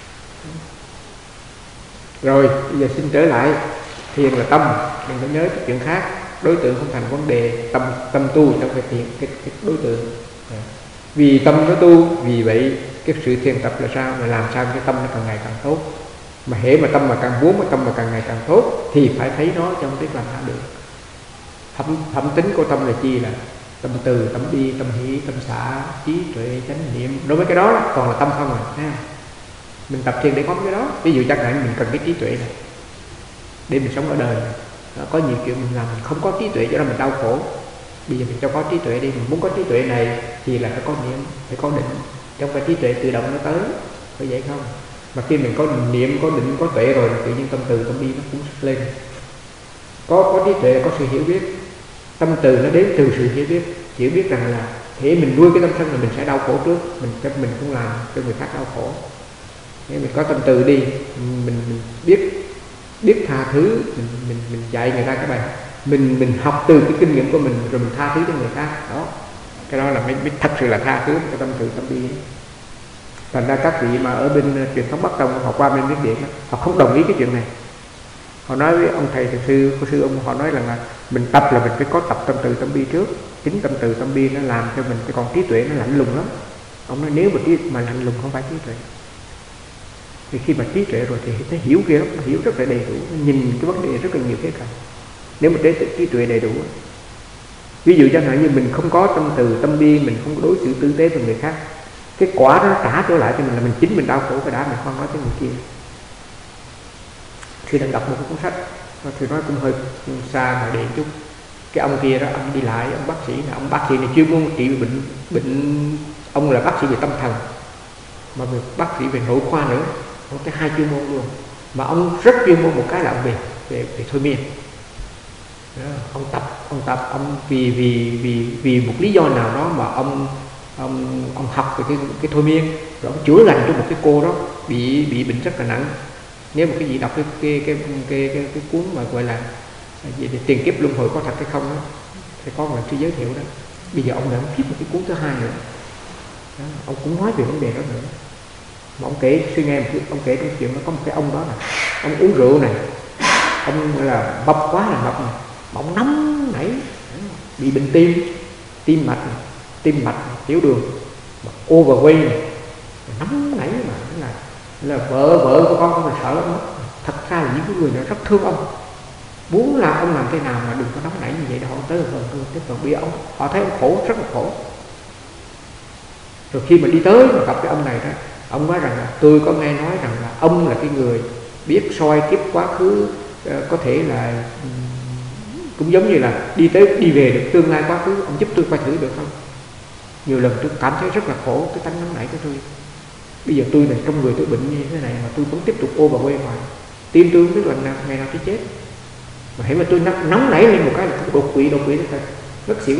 Rồi bây giờ xin trở lại, thiền là tâm, đừng có nhớ cái chuyện khác. Đối tượng không thành vấn đề, tâm tâm tu trong cái thiền, cái, cái đối tượng. Vì tâm nó tu, vì vậy cái sự thiền tập là sao? Là làm sao cái tâm nó càng ngày càng tốt. Mà hễ mà tâm mà càng muốn, mà tâm mà càng ngày càng tốt thì phải thấy nó trong cái làm hạ được. Phẩm, phẩm tính của tâm là chi? Là tâm từ, tâm bi, tâm hỷ, tâm xả, trí tuệ, chánh niệm. Đối với cái đó còn là tâm không à. Thấy không? Mình tập thiền để có cái đó. Ví dụ chắc là mình cần cái trí tuệ này để mình sống ở đời này. Đó, có nhiều chuyện mình làm mình không có trí tuệ cho nên mình đau khổ. Bây giờ mình cho có trí tuệ đi, mình muốn có trí tuệ này thì là phải có niệm, phải có định. Trong cái trí tuệ tự động nó tới, phải vậy không? Mà khi mình có niệm, có định, có tuệ rồi, tự nhiên tâm từ, tâm bi nó cũng lên. Có có trí tuệ, có sự hiểu biết. Tâm từ nó đến từ sự hiểu biết, hiểu biết rằng là thế mình nuôi cái tâm sân là mình sẽ đau khổ trước, mình mình cũng làm cho người khác đau khổ. Nếu mình có tâm từ đi, mình, mình biết biết tha thứ, mình mình mình dạy người ta cái bài, mình mình học từ cái kinh nghiệm của mình rồi mình tha thứ cho người khác. Đó, cái đó là mới biết thật sự là tha thứ, cái tâm từ tâm bi. Thành ra các vị mà ở bên truyền thống Bắc Tông, họ qua bên Miến Điện, họ không đồng ý cái chuyện này. Họ nói với ông thầy, thầy sư, cô sư ông, họ nói rằng là mình tập là mình phải có tập tâm từ tâm bi trước. Chính tâm từ tâm bi nó làm cho mình, cái còn trí tuệ nó lạnh lùng lắm. Ông nói nếu mà trí mà lạnh lùng không phải trí tuệ. Thì khi mà trí tuệ rồi thì nó hiểu kia lắm, nó hiểu rất là đầy đủ, nó nhìn cái vấn đề rất là nhiều khía cạnh. Nếu mà trí, trí tuệ đầy đủ, ví dụ chẳng hạn như mình không có tâm từ tâm bi, mình không có đối xử tử tế với người khác, cái quả đó nó trả trở lại cho mình là mình chính mình đau khổ cái đã, mình không nói tới người kia. Khi đang đọc một cái cuốn sách thì nói cũng hơi xa mà điện chút. Cái ông kia đó, ông đi lại, ông bác sĩ là ông bác sĩ này chuyên môn trị bệnh bệnh ông là bác sĩ về tâm thần, mà về bác sĩ về nội khoa nữa, ông tới hai chuyên môn luôn. Mà ông rất chuyên môn một cái là ông về về, về thôi miên. Đó, ông tập ông tập ông vì vì vì vì một lý do nào đó mà ông ông ông học về cái cái thôi miên, rồi ông chữa lành cho một cái cô đó bị bị bệnh rất là nặng. Nếu mà cái gì đọc cái cái cái cái cái, cái cuốn mà gọi là gì để tiền kiếp luân hồi có thật hay không đó, thì có một sư giới thiệu đó. Bây giờ ông đã viết một cái cuốn thứ hai nữa đó, ông cũng nói về vấn đề đó nữa. Mà ông kể suy nghe một chút, ông kể trong chuyện nó có một cái ông đó là ông uống rượu này, ông là mập quá là mập này, mà ông nóng nảy bị bệnh tim, tim mạch này, tim mạch tiểu đường, mà overweight này, nóng nảy mà là là vợ vợ của con là sợ lắm đó. Thật ra là những người này rất thương ông, muốn là ông làm thế nào mà đừng có nóng nảy như vậy đâu, tới rồi tới rồi bây giờ ông họ thấy ông khổ, rất là khổ. Rồi khi mà đi tới mà gặp cái ông này đó, ông nói rằng là tôi có nghe nói rằng là ông là cái người biết soi kiếp quá khứ, uh, có thể là um, cũng giống như là đi tới đi về được tương lai quá khứ, ông giúp tôi coi thử được không? Nhiều lần tôi cảm thấy rất là khổ, cái tánh nóng nảy của tôi. Bây giờ tôi này trong người tôi bệnh như thế này mà tôi vẫn tiếp tục ô bà quê hoài, tim tôi không biết lần nào ngày nào tôi chết. Mà hãy mà tôi nóng nảy lên một cái là đột quỵ đột quỵ thôi, rất xỉu.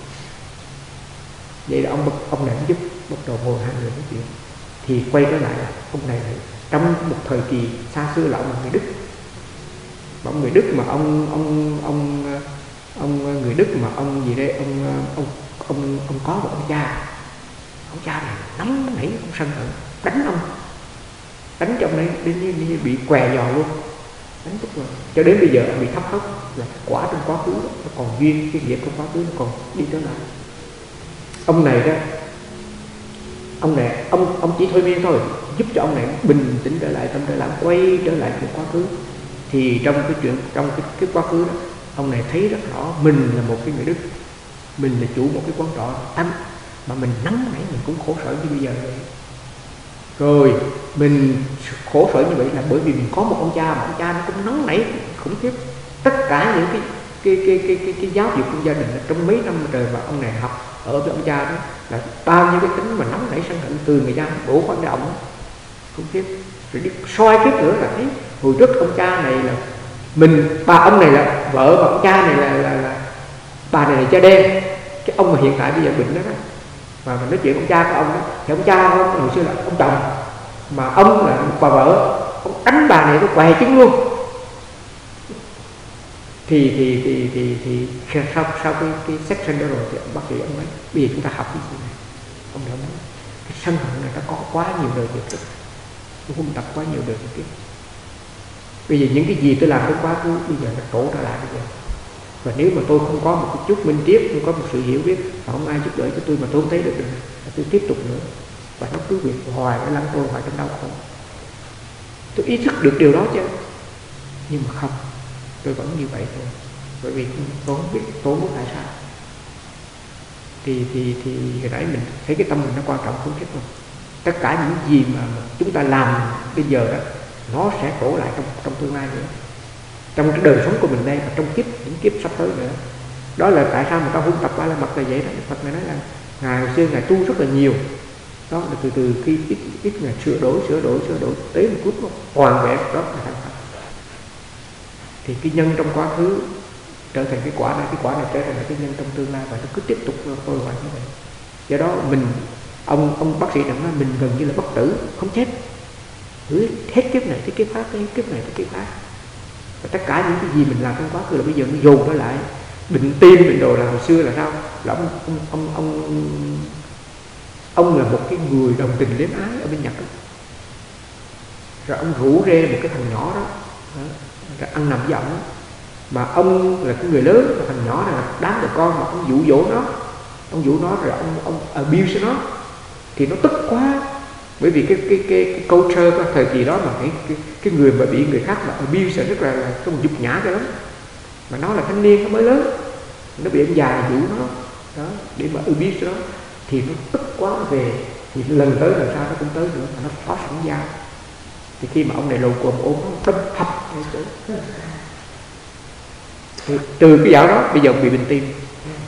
Vậy là ông ông này giúp, bắt đầu ngồi hai người nói chuyện. Thì quay trở lại là ông này trong một thời kỳ xa xưa là ông là người Đức. Mà ông người Đức mà ông ông ông ông người Đức mà ông gì đây ông ông ông ông có một ông cha. Ông cha này nóng nảy, ông sân hận đánh ông, đánh cho ông này đến như bị què giò luôn, đánh tức rồi. Cho đến bây giờ ông bị thấp khóc là quả trong quá khứ đó, nó còn duyên cái nghiệp trong quá khứ nó còn đi trở lại. Ông này đó, ông này ông ông chỉ thôi miên thôi, giúp cho ông này bình tĩnh trở lại, tâm trở lại, quay trở lại chuyện quá khứ. Thì trong cái chuyện trong cái, cái quá khứ đó, ông này thấy rất rõ mình là một cái người Đức, mình là chủ một cái quán trọ tâm, mà mình nóng nảy mình cũng khổ sở như bây giờ vậy. Rồi mình khổ sở như vậy là bởi vì mình có một ông cha, mà ông cha nó cũng nóng nảy khủng khiếp. Tất cả những cái cái cái cái cái, cái giáo dục trong gia đình trong mấy năm trời mà ông này học ở với ông cha đó là bao nhiêu cái tính mà nóng nảy sân hận từ người dân đổ qua cái ông khủng khiếp. Rồi đi soi kiếp nữa là thấy hồi trước ông cha này là mình, bà ông này là vợ và ông cha này là là, là bà này là cha đen. Cái ông mà hiện tại bây giờ bệnh đó, đó mà mình nói chuyện ông cha của ông đó, thì ông cha ông hồi xưa là ông chồng, mà ông là bà vợ, ông đánh bà này nó què trứng luôn. Thì thì thì thì thì sau sau cái cái section đó rồi thì ông bác sĩ ông nói bây giờ chúng ta học cái gì này, ông đã nói cái sân hận này nó có quá nhiều đời nghiệp rồi, tôi không tập quá nhiều đời nghiệp. Bây giờ những cái gì tôi làm trong quá khứ bây giờ nó trổ trở lại bây giờ. Và nếu mà tôi không có một cái chút minh triết, không có một sự hiểu biết, và không ai giúp đỡ cho tôi mà tôi không thấy được được, tôi tiếp tục nữa và nó cứ việc hoài nó lăn tôi hoài trong đau khổ. Tôi ý thức được điều đó chứ, nhưng mà không, tôi vẫn như vậy thôi, bởi vì tôi không biết tôi muốn tại sao. Thì thì thì hồi nãy mình thấy cái tâm mình nó quan trọng không chết không? Tất cả những gì mà chúng ta làm bây giờ đó, nó sẽ trổ lại trong trong tương lai nữa, trong cái đời sống của mình đây và trong kiếp những kiếp sắp tới nữa. Đó là tại sao mà ta huân tập ba la mật là vậy đó. Phật này nói là ngài hồi xưa ngài tu rất là nhiều đó, là từ từ khi ít ít ngài sửa đổi sửa đổi sửa đổi tới một phút hoàn vẹn đó là thành Phật. Thì cái nhân trong quá khứ trở thành cái quả này, cái quả này trở thành cái nhân trong tương lai, và nó cứ tiếp tục tôi hoài như vậy. Do đó mình ông ông bác sĩ đã nói mình gần như là bất tử, không chết, cứ hết kiếp này tới kiếp khác, tới kiếp này tới kiếp khác. Và tất cả những cái gì mình làm trong quá khứ là bây giờ nó dồn nó lại. Bệnh tim bệnh đồ là hồi xưa là sao? Là ông ông ông ông, ông là một cái người đồng tình luyến ái ở bên Nhật đó. Rồi ông rủ rê một cái thằng nhỏ đó, đó rồi ăn nằm với ông đó. Mà ông là cái người lớn, mà thằng nhỏ này là đáng được con, mà ông dụ dỗ nó, ông dụ nó rồi ông ông abuse nó, thì nó tức quá. Bởi vì cái cái cái, cái culture của thời kỳ đó mà cái cái, cái người mà bị người khác mà abuse rất là là cái một nhục nhã cái lắm. Mà nó là thanh niên, nó mới lớn, nó bị ông già dụ nó đó để mà abuse nó, thì nó tức quá về, thì lần tới lần sau nó cũng tới nữa, mà nó có sẵn dao. Thì khi mà ông này lầu cồm ốm nó đâm hập thì từ cái dạo đó bây giờ bị bệnh tim.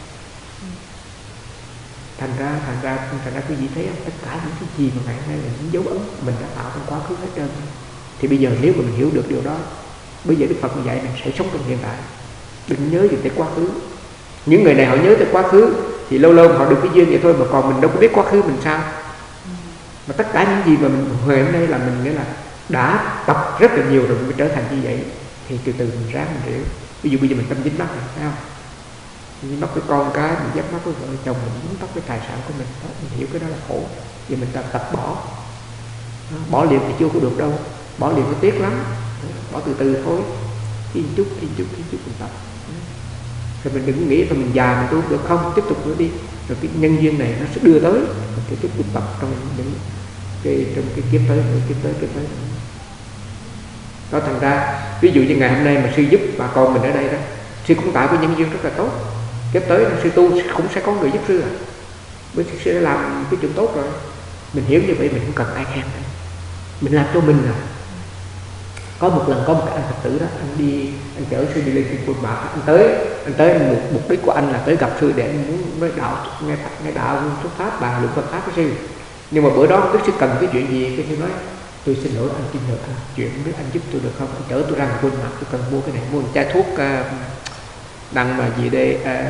Thành ra thành ra thành ra quý vị thấy tất cả những cái gì mà ngày nay là những dấu ấn mình đã tạo trong quá khứ hết trơn. Thì bây giờ nếu mà mình hiểu được điều đó, bây giờ Đức Phật như vậy mình sẽ sống trong hiện tại, đừng nhớ gì tới quá khứ. Những người này họ nhớ tới quá khứ thì lâu lâu họ được cái duyên vậy thôi, mà còn mình đâu có biết quá khứ mình sao. Mà tất cả những gì mà mình huề hôm nay là mình nghĩa là đã tập rất là nhiều rồi mới trở thành như vậy. Thì từ từ mình ráng mình hiểu. Ví dụ bây giờ mình tâm dính mắc này, thấy không? Dính mắc với con cái, mình dắt mắc với vợ chồng, mình dính mắc với tài sản của mình, đó, mình hiểu cái đó là khổ. Giờ mình tập, tập bỏ. Đó, bỏ liền thì chưa có được đâu, bỏ liền nó tiếc lắm. Bỏ từ từ thôi, đi chút, đi chút, đi chút mình tập. Rồi mình đừng nghĩ là mình già mình tu được không, tiếp tục nữa đi. Rồi cái nhân duyên này nó sẽ đưa tới, mình sẽ tiếp tục tập trong những cái trong cái kiếp tới, kiếp tới, kiếp tới. Đó, thành ra ví dụ như ngày hôm nay mà sư giúp bà con mình ở đây đó, sư cũng tạo cái nhân duyên rất là tốt. Kiếp tới sư tu cũng sẽ có người giúp sư à, bởi vì sư đã làm cái chuyện tốt rồi. Mình hiểu như vậy mình không cần ai khen nữa, mình làm cho mình à. Có một lần có một cái anh Phật tử đó, anh đi anh chở sư đi lên trên Quân Mạc, anh tới anh tới mục, mục đích của anh là tới gặp sư để anh muốn nói đạo nghe nghe đạo xuất pháp bàn luận Phật pháp với sư. Nhưng mà bữa đó biết sư cần cái chuyện gì, cái sư nói tôi xin lỗi anh, xin lỗi anh, chuyện biết anh giúp tôi được không, anh chở tôi ra Quân Mạc, tôi cần mua cái này, mua một chai thuốc uh, đăng mà gì đây uh,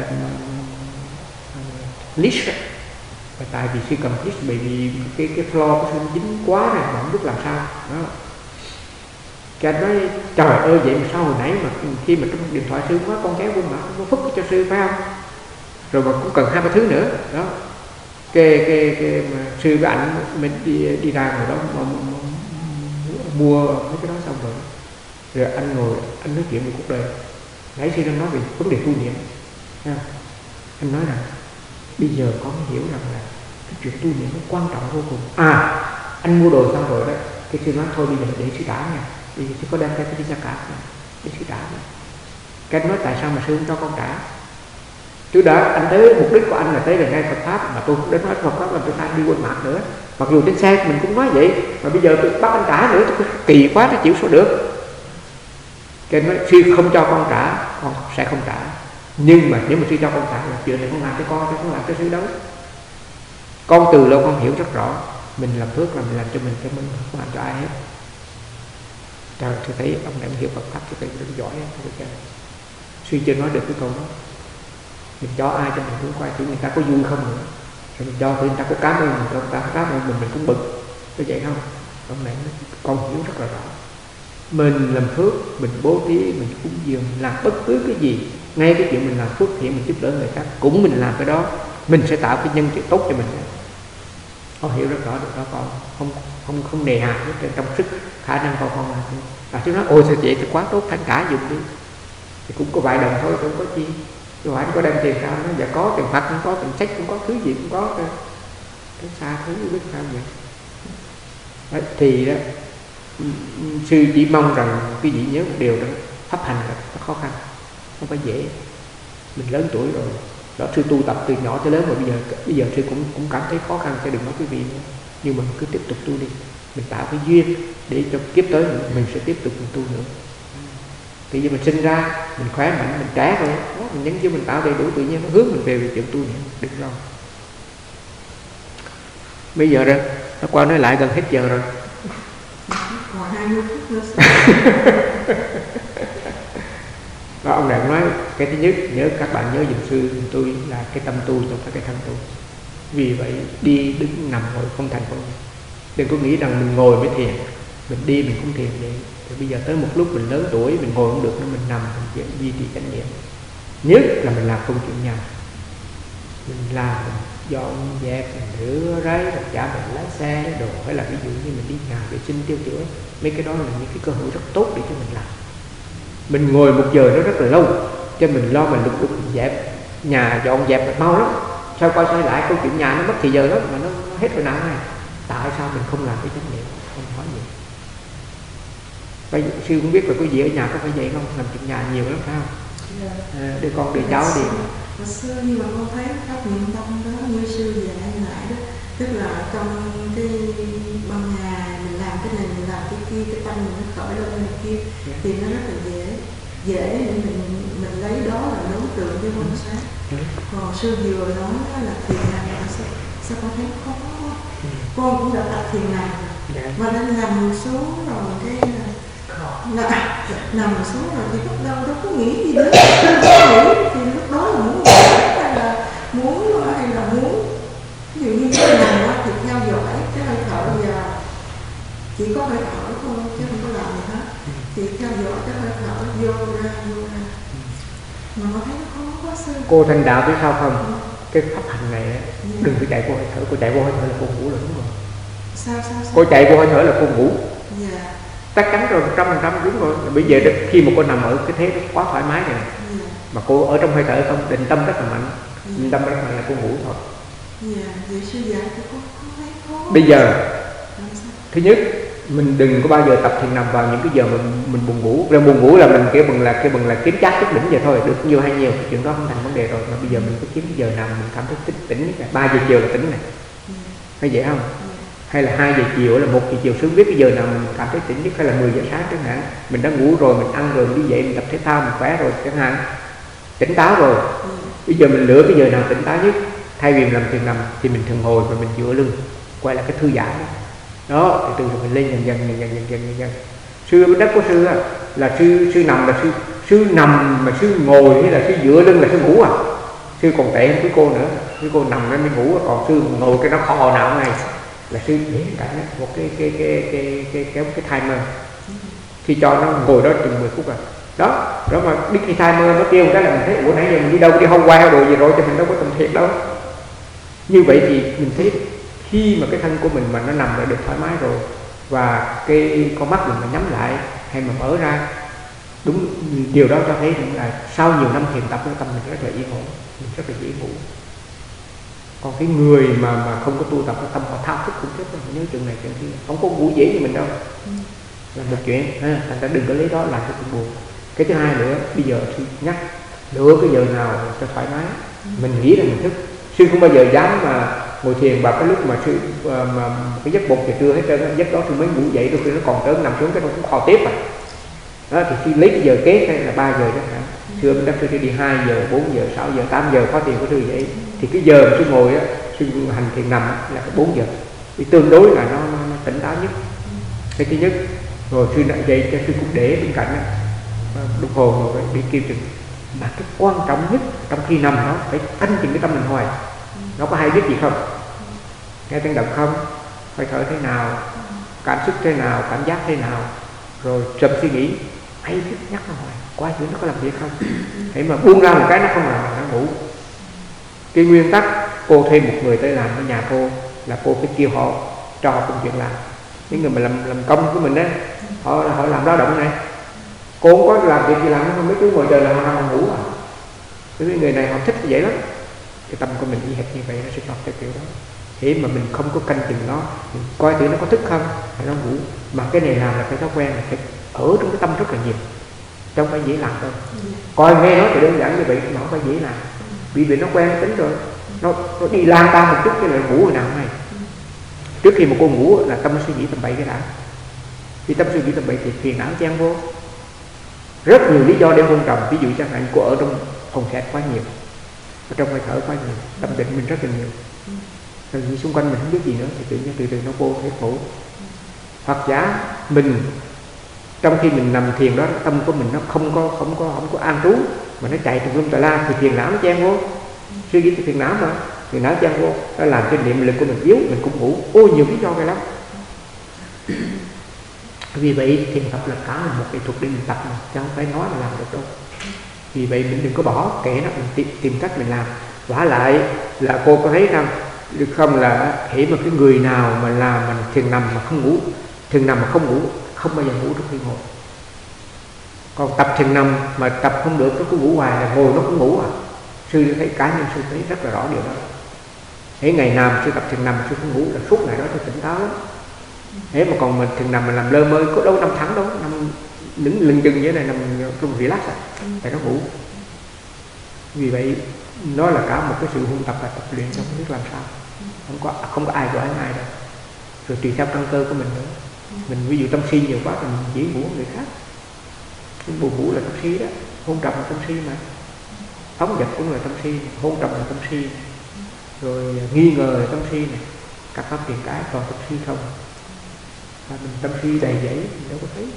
list. Tại vì sư cần list bởi vì cái cái floor của sư dính quá này mà không biết làm sao đó. Cái anh nói trời ơi vậy mà sao hồi nãy mà khi mà trong điện thoại sư quá con cháu Quân Mạc nó phức cho sư phải không, rồi mà cũng cần hai ba thứ nữa đó. Cái cái cái mà sư với ảnh mình đi đi ra ngoài đó mà, mà, mà, mua mấy cái đó xong rồi rồi anh ngồi anh nói chuyện về cuộc đời. Nãy sư đang nói về vấn đề tu niệm ha. Anh nói rằng bây giờ con hiểu rằng là cái chuyện tu niệm nó quan trọng vô cùng. À anh mua đồ xong rồi đó, cái sư nói thôi bây giờ để sư trả nha, bây giờ sư có đem theo cái đi ra cả để sư trả nha. Cái anh nói tại sao mà sư không cho con trả? Chứ đã anh tới mục đích của anh là tới là ngay Phật pháp, mà tôi không đến nói Phật pháp là tôi đang đi Quân Mạc nữa. Mặc dù trên xe mình cũng nói vậy, mà bây giờ tôi bắt anh trả nữa, tôi kỳ quá tôi chịu sao được. Cái nói sư không cho con trả, con sẽ không trả. Nhưng mà nếu mà sư cho con trả là chuyện này con làm cho con, chứ không làm cho sư đâu. Con từ lâu con hiểu rất rõ, mình làm phước là mình làm cho mình, cho mình không làm cho ai hết. Trời, tôi thấy ông này hiểu Phật pháp, tôi thấy rất giỏi. Sư chưa nói được cái câu đó. Mình cho ai cho mình cũng quay, chỉ người ta có vui không nữa, rồi mình cho thì người ta có cảm ơn mình, người ta có cảm ơn mình, mình cũng bực. Có vậy không? Ông này con hiểu rất là rõ. Mình làm phước, mình bố thí, mình cúng dường, làm bất cứ cái gì, ngay cái chuyện mình làm phước thiện, mình giúp đỡ người khác cũng mình làm cái đó, mình sẽ tạo cái nhân chuyện tốt cho mình. Con hiểu rất rõ được đó con, không không không nề hà hết trong sức khả năng con con làm. Và chứ nói ôi sao chị thì quá tốt, thánh cả dùng đi, thì cũng có vài đồng thôi, không có chi, chứ phải có đem tiền ra. Nó dạ có tiền Phật cũng có, tiền sách cũng có, thứ gì cũng có, cái xa thứ biết sao vậy. Đấy, thì đó sư chỉ mong rằng quý vị nhớ một điều đó, pháp hành là nó khó khăn, không phải dễ. Mình lớn tuổi rồi, đó sư tu tập từ nhỏ tới lớn rồi, bây giờ bây giờ sư cũng cũng cảm thấy khó khăn, chứ đừng nói quý vị nữa. Nhưng mà mình cứ tiếp tục tu đi, mình tạo cái duyên để cho kiếp tới mình sẽ tiếp tục mình tu nữa. Thì giờ mình sinh ra mình khỏe mạnh, mình trẻ rồi đó, mình nhấn chứ mình tạo đầy đủ, tự nhiên nó hướng mình về về chuyện tu nữa, đừng lo. Bây giờ đó nó qua nói lại gần hết giờ rồi. Còn hai mươi phút nữa. Đó, ông Đạt nói cái thứ nhất, nhớ các bạn nhớ dùm sư dùm tôi là cái tâm tu trong các cái thân tu. Vì vậy đi đứng nằm ngồi không thành công. Đừng có nghĩ rằng mình ngồi mới thiền, mình đi mình không thiền vậy. Thì bây giờ tới một lúc mình lớn tuổi, mình ngồi không được nữa, mình nằm mình duy trì chánh niệm. Nhất là mình làm công chuyện nhà, mình làm mình dọn dẹp, mình rửa ráy, mình trả mình lái xe đồ, hay là ví dụ như mình đi nhà vệ sinh tiêu chữa, mấy cái đó là những cái cơ hội rất tốt để cho mình làm. Mình ngồi một giờ nó rất là lâu, cho mình lo mình lục đục mình dẹp nhà, dọn dẹp mình mau lắm. Sao coi xoay lại câu chuyện nhà nó mất thời giờ lắm, mà nó hết rồi nào này. Tại sao mình không làm cái chánh niệm, không hỏi gì. Bây giờ sư cũng biết là quý vị ở nhà có phải vậy không, làm chuyện nhà nhiều lắm phải không? À, đưa con đưa cháu đi. Hồi xưa nhưng mà con thấy pháp niệm tâm đó như sư dạy lại đó, tức là trong cái ban ngày mình làm cái này mình làm cái kia, cái tâm mình nó khởi lên này kia, yeah. Thì nó rất là dễ dễ để mình mình lấy đó là đối tượng cho quan sát. Yeah. Còn sư vừa nói là thiền này là sao sao con thấy khó quá. Yeah. Con cũng đã tập thiền này yeah. Mà đang nằm xuống rồi cái là nằm xuống rồi thì lúc đâu đâu có nghĩ gì nữa, nghĩ thì lúc đó là muốn hay là muốn hay là muốn ví dụ như cái nằm thì theo dõi cái hơi thở vào, chỉ có hơi thở thôi chứ không có làm gì hết, chỉ theo dõi cái hơi thở vô ra vô ra. Mà có thấy nó khó quá sư. Cô Thanh Đạo biết sao không? Ừ. Cái pháp hành này yeah. Đừng có chạy vô hơi thở, cô chạy vô hơi thở là cô ngủ là đúng rồi. Sao sao sao? Cô chạy vô hơi thở là cô ngủ. Dạ. Yeah. Chắc chắn rồi, một trăm phần trăm đúng rồi. Bây giờ đó, khi mà cô nằm ở cái thế nó quá thoải mái rồi, yeah. Mà cô ở trong hơi thở không, định tâm rất là mạnh, yeah. Định tâm rất là mạnh là cô ngủ thôi. Yeah. Vậy sư dạy thì có thấy khó. Bây giờ thứ nhất mình đừng có bao giờ tập thiền nằm vào những cái giờ mình mình buồn ngủ. Rồi buồn ngủ là mình kêu bằng là kêu bằng là kiếm chát chút đỉnh vậy thôi, được nhiều hay nhiều chuyện đó không thành vấn đề rồi. Mà bây giờ mình có kiếm cái giờ nào mình cảm thấy tỉnh tỉnh là ba giờ chiều là tỉnh này, hay vậy không? Hay là hai giờ chiều là một giờ chiều sướng biết cái giờ nào mình cảm thấy tỉnh nhất, hay là mười giờ sáng chẳng hạn, mình đã ngủ rồi, mình ăn rồi, mình đi dậy, mình tập thể thao, mình khỏe rồi chẳng hạn, tỉnh táo rồi. Bây giờ mình lựa cái giờ nào tỉnh táo nhất, thay vì mình làm thiền nằm thì mình thường ngồi và mình dựa lưng, quay lại cái thư giãn đó. Đó, từ từ rồi mình lên dần dần dần dần dần dần dần dần. Sư bên đất của sư á, là sư sư nằm là sư sư nằm mà sư ngồi hay là sư dựa lưng là sư ngủ à? Sư còn tệ hơn cái cô nữa, cái cô nằm nó mới ngủ, còn sư ngồi cái nó khò nào này là sư để cả một cái cái cái cái cái kéo cái, cái timer, khi cho nó ngồi đó chừng mười phút à. Đó, đó mà biết khi timer nó kêu cái là mình thấy ủa nãy giờ mình đi đâu, đi hôm qua hay đồ gì rồi, thì mình đâu có cần thiệt đâu. Như vậy thì mình thấy khi mà cái thân của mình mà nó nằm lại được thoải mái rồi, và cái con mắt mình mà nhắm lại hay mà mở ra, đúng điều đó cho thấy là sau nhiều năm thiền tập, cái tâm mình rất là yên ổn, mình rất là dễ ngủ. Còn cái người mà mà không có tu tập, cái tâm họ thao thức cũng chết, nhớ chuyện này chuyện kia, không có ngủ dễ như mình đâu, là một chuyện ha. Thành ra đừng có lấy đó làm cho chuyện buồn. Cái thứ hai nữa, bây giờ sư nhắc lựa cái giờ nào cho thoải mái, mình nghĩ là mình thức. Sư không bao giờ dám mà ngồi thiền vào cái lúc mà sư mà cái giấc một giờ trưa hết trơn, giấc đó sư mới ngủ dậy, đôi khi nó còn tới nằm xuống cái nó cũng kho tiếp à. Đó thì sư lấy cái giờ kế hay là ba giờ chẳng hạn. Xưa bên đất sư đi hai giờ, bốn giờ, sáu giờ, tám giờ có tiền của sư vậy. Thì cái giờ mà sư ngồi á, sư hành thiền nằm á, là bốn giờ. Thì tương đối là nó, nó, nó tỉnh táo nhất. Cái thứ nhất, rồi sư lại dậy cho sư cũng để bên cạnh á, đồng hồ rồi để kêu chừng. Mà cái quan trọng nhất trong khi nằm nó phải thanh chừng cái tâm mình hoài. Nó có hay biết gì không? Nghe tiếng động không? Hơi thở thế nào? Cảm xúc thế nào? Cảm giác thế nào? Rồi trầm suy nghĩ, hay biết nhắc nó hoài. Qua chuyện nó có làm việc không? Hãy mà buông ra một cái nó không làm, nó ngủ. Cái nguyên tắc cô thuê một người tới làm ở nhà cô, là cô phải kêu họ cho công chuyện làm. Những người mà làm làm công của mình á, họ họ làm lao động này, cô không có làm việc gì làm, không mấy chú ngồi chờ là họ nằm ngủ à. Cái người này họ thích vậy lắm. Cái tâm của mình y hệt như vậy, nó sẽ học theo kiểu đó. Thế mà mình không có canh chừng nó, mình coi thử nó có thức không, hay nó ngủ. Mà cái này làm là phải thói quen, là phải ở trong cái tâm rất là nhiều, chứ không phải dễ làm đâu. Coi nghe nói thì đơn giản như vậy mà không phải dễ làm, vì vì nó quen tính rồi, nó, nó đi lang ta một chút cái là ngủ rồi nào này. Trước khi mà cô ngủ là tâm suy nghĩ tầm bậy cái đã. Khi tâm suy nghĩ tầm bậy thì phiền não chen vô. Rất nhiều lý do để hôn trầm. Ví dụ chẳng hạn cô ở trong phòng xẹt quá nhiều, ở trong hơi thở quá nhiều, tâm định mình rất là nhiều, rồi như xung quanh mình không biết gì nữa, thì tự nhiên từ từ nó vô hết ngủ. Hoặc giả mình trong khi mình nằm thiền đó, tâm của mình nó không có không có không có an trú, mà nó chạy tùm lum tà la, thì phiền não nó chen vô. Suy nghĩ thì phiền não mà, phiền não chen vô, nó làm cho niệm lực của mình yếu, mình cũng ngủ. Ô nhiều lý do vậy lắm. Vì vậy thiền tập là cả là một nghệ thuật để mình tập mà, chứ không phải nói mà làm được đâu. Vì vậy mình đừng có bỏ, kệ nó, mình tìm, tìm cách mình làm. Vả lại là cô có thấy rằng được không, là hễ mà cái người nào mà làm mình thiền nằm mà không ngủ, thiền nằm mà không ngủ, không bao giờ ngủ trước khi ngồi. Còn tập thiền nằm mà tập không được, nó cứ ngủ hoài, là ngồi nó cũng ngủ à. Sư thấy, cá nhân sư thấy rất là rõ điều đó. Hễ ngày nào sư tập thiền nằm sư không ngủ là suốt ngày đó tôi tỉnh táo lắm. Thế mà còn mình thiền nằm mình làm lơ mơ có đâu năm tháng đâu, nằm đứng lưng chừng như thế này, nằm trong relax à, tại nó ngủ. Vì vậy nó là cả một cái sự huân tập và tập luyện, không biết làm sao, không có không có ai giỏi ai đâu. Rồi tùy theo căn cơ của mình nữa. Mình ví dụ tâm si nhiều quá thì mình chỉ ngủ người khác. Buồn ngủ là tâm si đó, hôn trầm là tâm si mà, phóng dật cũng là tâm si, hôn trầm là tâm si, rồi nghi ngờ là tâm si này, các pháp tiền cái toàn tâm si không. Và mình tâm si đầy dẫy mình đâu có thấy.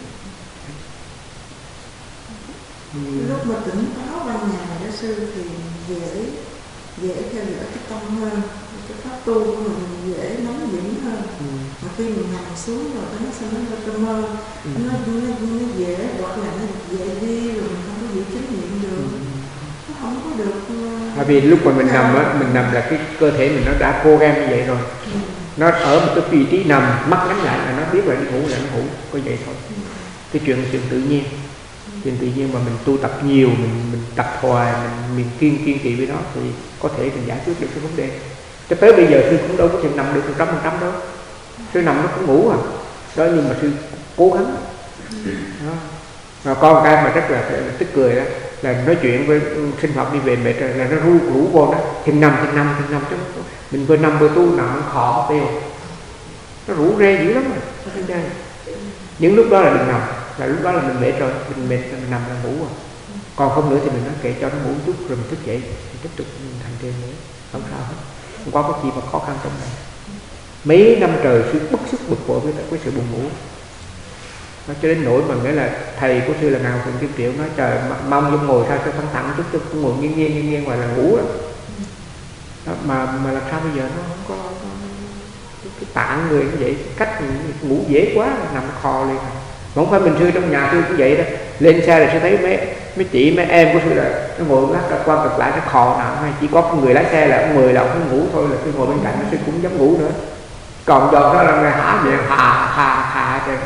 Lúc mà tỉnh táo ban ngày đó sư thì dễ dễ theo dõi cái tâm hơn, cái pháp tu của mình dễ nắm vững hơn. Ừ. Mà khi mình nằm xuống rồi nó sẽ nó ra trong mơ, ừ. nó, nó, nó dễ, hoặc là nó dễ đi rồi mình không có giữ chánh niệm được. Ừ. Nó không có được. Bởi vì lúc mà mình nằm á, mình nằm là cái cơ thể mình nó đã program như vậy rồi. Ừ. Nó ở một cái vị trí nằm, mắt nhắm lại là nó biết là đi ngủ là nó ngủ, có vậy thôi. Ừ. Cái chuyện là chuyện tự nhiên. Chuyện tự nhiên mà mình tu tập nhiều, mình mình tập hoài, mình mình kiên kiên trì với nó thì có thể mình giải quyết được cái vấn đề. Cho tới bây giờ sư cũng đâu có thể nằm được một trăm phần trăm đâu. Sư nằm nó cũng ngủ à. Đó, nhưng mà sư cố gắng. Đó. Mà con cái mà rất là, là tức cười đó, là nói chuyện với sinh hoạt đi về mệt rồi là nó ru rủ vô đó, thiền nằm thiền nằm thiền nằm chứ mình vừa nằm vừa tu nằm khó tiêu, nó rủ rê dữ lắm rồi. Những lúc đó là đừng nằm, là lúc đó là mình mệt rồi, mình mệt mình nằm là ngủ rồi. Còn không nữa thì mình nói kệ cho nó ngủ một chút rồi mình thức dậy, mình tiếp tục mình thành thêm nữa, không sao hết, không có cái gì mà khó khăn trong này. Mấy năm trời sư bức xúc bực bội với, với sự buồn ngủ. Nó cho đến nỗi mà nghĩa là thầy của sư là Ngào Thường Kim Triệu nói trời mong giống ngồi sao cho thẳng thẳng chút, chứ ngồi nghiêng nghiêng nghiêng nghiêng ngoài là ngủ đó. Đó, mà mà làm sao bây giờ nó không có, có cái tạng người như vậy, cách ngủ dễ quá, nằm kho liền. Mà không phải mình sư trong nhà sư cũng vậy đó, lên xe rồi sư thấy mấy mấy chị mấy em của sư là nó ngồi lát là qua cực lại nó kho nào hay chỉ có người lái xe là ông mười là ông ngủ thôi, là sư ngồi bên cạnh sư cũng dám ngủ nữa. Còn giòn đó là hả vậy hà hà hà trời.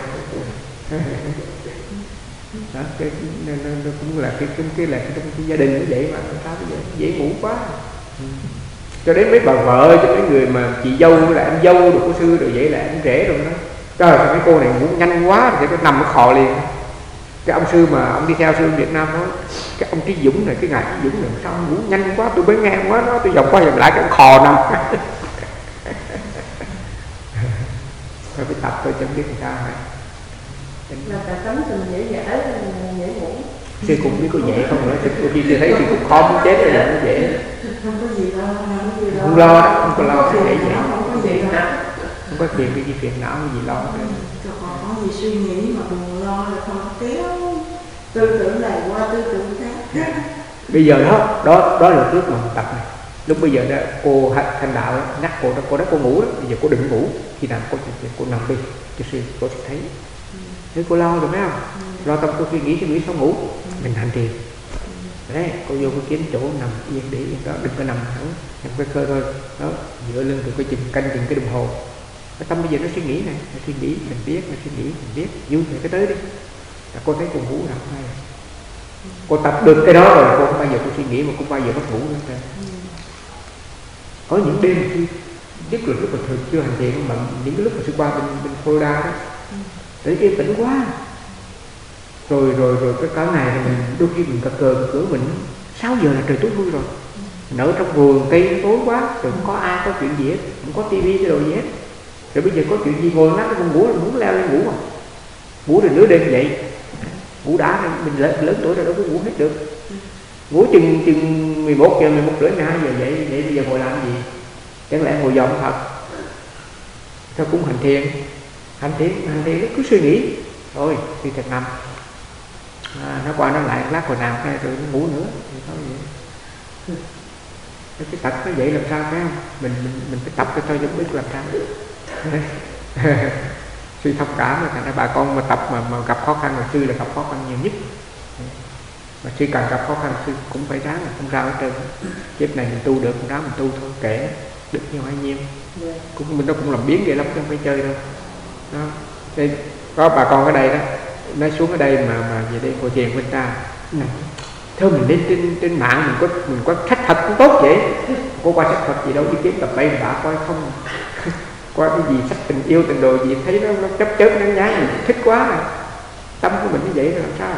Đó, cái, nó, nó, nó cũng là cái cái, cái là cái, cái, cái gia đình nó vậy mà sao bây giờ dễ ngủ quá. Ừ. Cho đến mấy bà vợ, cho mấy người mà chị dâu là em dâu được của sư rồi vậy là em rể rồi đó. Trời ơi, mấy cô này ngủ nhanh quá thì nó nằm nó khò liền. Cái ông sư mà ông đi theo sư Việt Nam nói, cái ông Trí Dũng này, cái ngài Trí Dũng này sao ông ngủ nhanh quá, tôi mới nghe quá nó, tôi vòng qua vòng lại cái ông khò nằm. Phải phải tập tôi chẳng biết làm sao hả. Là ta tấm tình dễ dễ dễ ngủ. Sư cũng biết có dễ không nữa, đôi khi tôi thấy sư cũng khó muốn chết rồi là nó dễ. Không có gì lo, không có gì lo. Không lo đó, không có lo thì dễ dễ. Không có gì lo. Không có chuyện cái gì phiền não cái gì lo. Còn có gì suy nghĩ mà buồn lo là không kéo tư tưởng này qua tư tưởng khác. Bây giờ đó, đó đó là trước mà mình tập này. Lúc bây giờ đó cô Thanh Đạo nhắc cô đó, cô đó cô ngủ đó, bây giờ cô đừng ngủ, khi nào cô chuyện cô nằm đi, cho sư cô sẽ thấy. Thế cô lo rồi phải không? Lo tâm cô suy nghĩ suy nghĩ xong ngủ, mình hành trì. đấy, cô vô cô kiếm chỗ nằm yên để yên đó, đừng có nằm thẳng, nằm cơ cơ thôi, đó, dựa lưng thì có chừng canh chừng cái đồng hồ. Cái tâm bây giờ nó suy nghĩ này, nó suy nghĩ mình biết, nó suy nghĩ mình biết, vui thì cái tới đi. Là cô thấy cô ngủ nào không hay. Cô tập được cái đó rồi, cô không bao giờ cô suy nghĩ mà không bao giờ mất ngủ nữa. Có những đêm khi nhất là lúc mà thường chưa hành thiện mà những cái lúc mà sư qua bên bên Florida đó, tới yên tĩnh quá. Rồi rồi rồi cái cả ngày mình đôi khi mình cà cờ cà cửa mình sáu giờ là trời tối thui rồi. Mình ở trong vườn cây tối quá, rồi không có ai có chuyện gì hết, không có tivi cái đồ gì hết. Rồi bây giờ có chuyện gì ngồi nát con ngủ, muốn leo lên ngủ mà. Ngủ rồi nửa đêm dậy. Ngủ đã, mình lớn, lớn tuổi rồi đâu có ngủ hết được. Ngủ chừng chừng mười một giờ, mười một rưỡi, mười hai giờ dậy, vậy bây giờ ngồi làm gì? Chẳng lẽ ngồi dòm thật? Sao cũng hành thiền, hành thiền, hành thiền nó cứ suy nghĩ. Thôi, thì thật nằm. À, nó qua nó lại lát hồi nào cái rồi nó ngủ nữa thì thôi vậy. Cái tập nó vậy làm sao phải không? Mình mình mình phải tập cho tôi giống biết làm sao. Suy thông cảm là thành ra bà con mà tập mà, mà gặp khó khăn là sư là gặp khó khăn nhiều nhất. Mà sư càng gặp khó khăn sư cũng phải ráng là không sao hết trơn. Kiếp này mình tu được không ráng mình tu thôi, kệ được nhiều hay nhiêu. Cũng mình nó cũng làm biến vậy lắm chứ không phải chơi đâu. Đó. Đây, có bà con ở đây đó, nói xuống ở đây mà mà về đây ngồi thiền của người ta này, thôi mình lên trên trên mạng mình có mình có sách thật cũng tốt vậy, có qua sách thật gì đâu đi kiếm tập bay đã coi không, qua cái gì sách tình yêu tình đồ gì thấy nó, nó chấp chớp nhán nhán mình thích quá à. Tâm của mình như vậy rồi làm sao?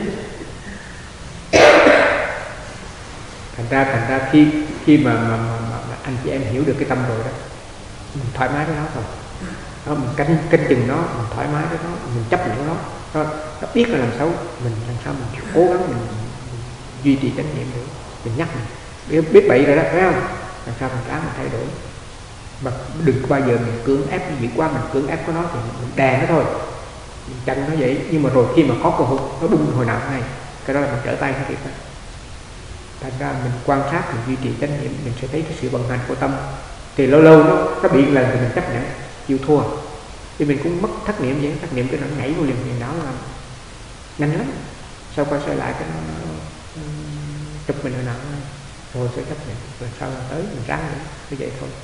Thành ra thành ra khi khi mà mà, mà, mà, mà anh chị em hiểu được cái tâm rồi đó, mình thoải mái với nó thôi. Đó, mình canh canh chừng nó, mình thoải mái với nó, mình chấp nhận nó. Nó, nó biết là làm xấu, mình làm sao mình cố gắng mình, mình duy trì chánh niệm được, mình nhắc mình biết, biết bậy rồi đó, phải không? Làm sao mình ráng mình thay đổi, mà đừng bao giờ mình cưỡng ép gì quá, mình cưỡng ép của nó thì mình đè nó thôi, mình chặn nó vậy. Nhưng mà rồi khi mà có cơ hội nó bung hồi nào này, cái đó là mình trở tay hết việc đó. Thành ra mình quan sát, mình duy trì chánh niệm, mình sẽ thấy cái sự vận hành của tâm. Thì lâu lâu nó nó bị lần thì mình chấp nhận, chịu thua. Thì mình cũng mất thất niệm vậy, thất niệm cái nó nhảy vô liền liền não làm nhanh lắm. Sau qua xoay lại cái nó, nó chụp mình ở não rồi sẽ chấp nhận, rồi sau là tới mình ráng nữa, như vậy thôi.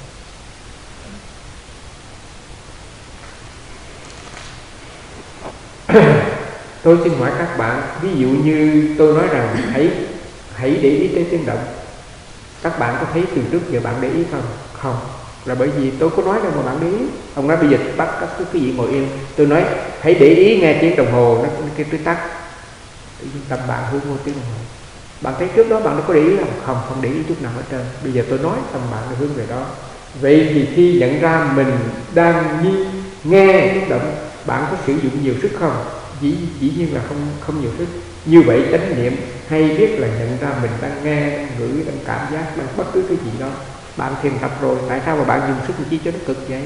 Tôi xin hỏi các bạn, ví dụ như tôi nói rằng hãy hãy để ý tới tiếng động, các bạn có thấy từ trước giờ bạn để ý không? Không, là bởi vì tôi có nói đâu mà bạn để ý. Ông nói bây giờ bắt các cái gì ngồi yên, tôi nói hãy để ý nghe tiếng đồng hồ nó kêu tôi tắt, tự nhiên tâm bạn hướng vô tiếng đồng hồ. Bạn thấy trước đó bạn đâu có để ý không? Không, không để ý chút nào hết trơn. Bây giờ tôi nói tâm bạn nó hướng về đó. Vậy thì khi nhận ra mình đang như nghe tiếng động, bạn có sử dụng nhiều sức không? Dĩ, dĩ nhiên là không không nhiều sức. Như vậy chánh niệm hay biết là nhận ra mình đang nghe, đang ngửi, đang cảm giác, đang bất cứ cái gì đó. Bạn thiền tập rồi, tại sao mà bạn dùng sức chi cho nó cực vậy?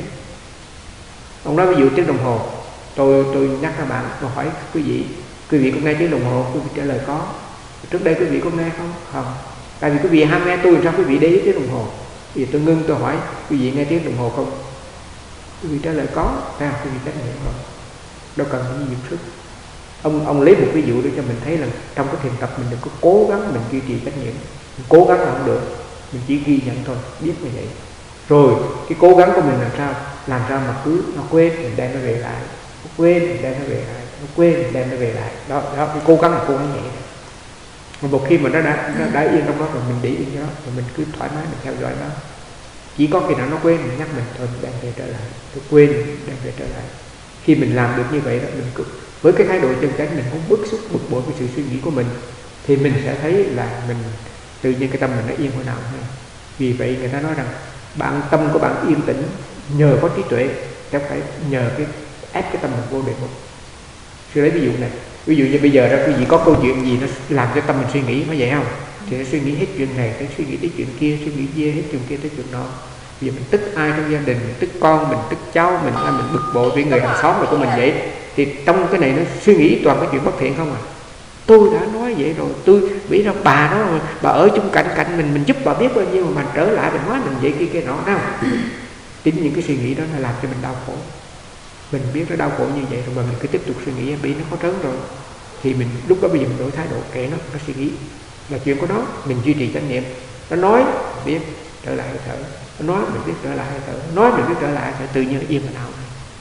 Ông nói ví dụ tiếng đồng hồ, tôi tôi nhắc các bạn, tôi hỏi quý vị, quý vị có nghe tiếng đồng hồ? Quý vị trả lời có. Trước đây quý vị có nghe không? Không. Tại vì quý vị ham nghe tôi, làm sao quý vị để ý tiếng đồng hồ? Bây giờ tôi ngưng, tôi hỏi quý vị nghe tiếng đồng hồ không? Quý vị trả lời có, thấy không? Quý vị trách nhiệm rồi, đâu cần phải dùng sức. Ông ông lấy một ví dụ để cho mình thấy là trong cái thiền tập mình đừng có cố gắng mình duy trì trách nhiệm, mình cố gắng là không được, mình chỉ ghi nhận thôi, biết như vậy. Rồi cái cố gắng của mình làm sao, làm sao mà cứ nó quên mình đem nó về lại, nó quên mình đem nó về lại, nó quên mình đem nó về lại. Đó, đó cái cố gắng là cố gắng vậy. Mà một khi mà nó đã nó đã yên trong đó rồi, mình để yên cho nó, rồi mình cứ thoải mái mình theo dõi nó. Chỉ có khi nào nó quên mình nhắc mình thôi, mình đem về trở lại, tôi quên đem về trở lại. Khi mình làm được như vậy đó, mình cứ với cái thái độ chân chánh, mình không bức xúc bực bội với sự suy nghĩ của mình, thì mình sẽ thấy là mình tự nhiên cái tâm mình nó yên hồi nào hay. Vì vậy người ta nói rằng bạn tâm của bạn yên tĩnh nhờ có trí tuệ, chứ không phải nhờ cái ép cái tâm mình vô đề mục. Sư lấy ví dụ này, ví dụ như bây giờ đó quý vị có câu chuyện gì nó làm cho tâm mình suy nghĩ, phải vậy không? Thì nó suy nghĩ hết chuyện này, nó suy nghĩ tới chuyện kia, suy nghĩ kia hết chuyện kia tới chuyện đó. Bây giờ mình tức ai trong gia đình, mình tức con mình, tức cháu mình, hay mình bực bội với người hàng xóm rồi của mình vậy, thì trong cái này nó suy nghĩ toàn cái chuyện bất thiện không à. Tôi đã nói vậy rồi, tôi nghĩ rằng bà đó, bà ở chung cạnh cạnh mình, mình giúp bà biết bao nhiêu, mà mình trở lại mình nói mình vậy kia kia nọ đâu. Chính những cái suy nghĩ đó nó làm cho mình đau khổ. Mình biết nó đau khổ như vậy rồi mà mình cứ tiếp tục suy nghĩ, bị nó có trớn rồi, thì mình lúc đó bây giờ mình đổi thái độ, kệ nó, nó suy nghĩ. là chuyện của nó. Mình duy trì chánh niệm. Nó nói biết trở lại hơi thở, nó nói mình biết trở lại hơi thở, nó nói mình biết trở lại, tự nhiên nó yên và nào.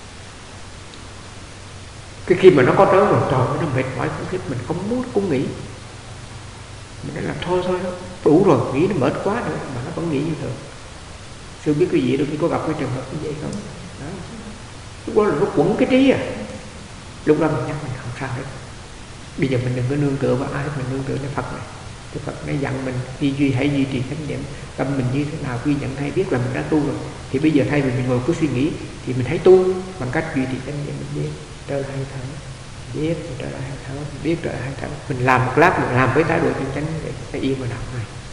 Cái khi mà nó có trở rồi, trời nó mệt mỏi cũng thích, mình không muốn cũng nghĩ, mình đã làm thôi thôi đó, đủ rồi, nghĩ nó mệt quá nữa mà nó vẫn nghĩ như thường. Sư biết cái gì đôi khi có gặp cái trường hợp như vậy không? Đó. Lúc đó là nó quẩn cái trí à. Lúc đó mình nhắc mình không sao hết. Bây giờ mình đừng có nương tựa vào ai, mình nương tựa vào Phật này. Cái Phật nó dặn mình khi duy hãy duy trì chánh niệm, tâm mình như thế nào, khi nhận hay biết là mình đã tu rồi. Thì bây giờ thay vì mình ngồi cứ suy nghĩ thì mình hãy tu bằng cách duy trì chánh niệm, mình biết trở lại hơi thở, biết trở lại hơi thở, biết trở lại hơi thở. Mình làm một lát, mình làm với thái độ chân chánh để yên và đạo này.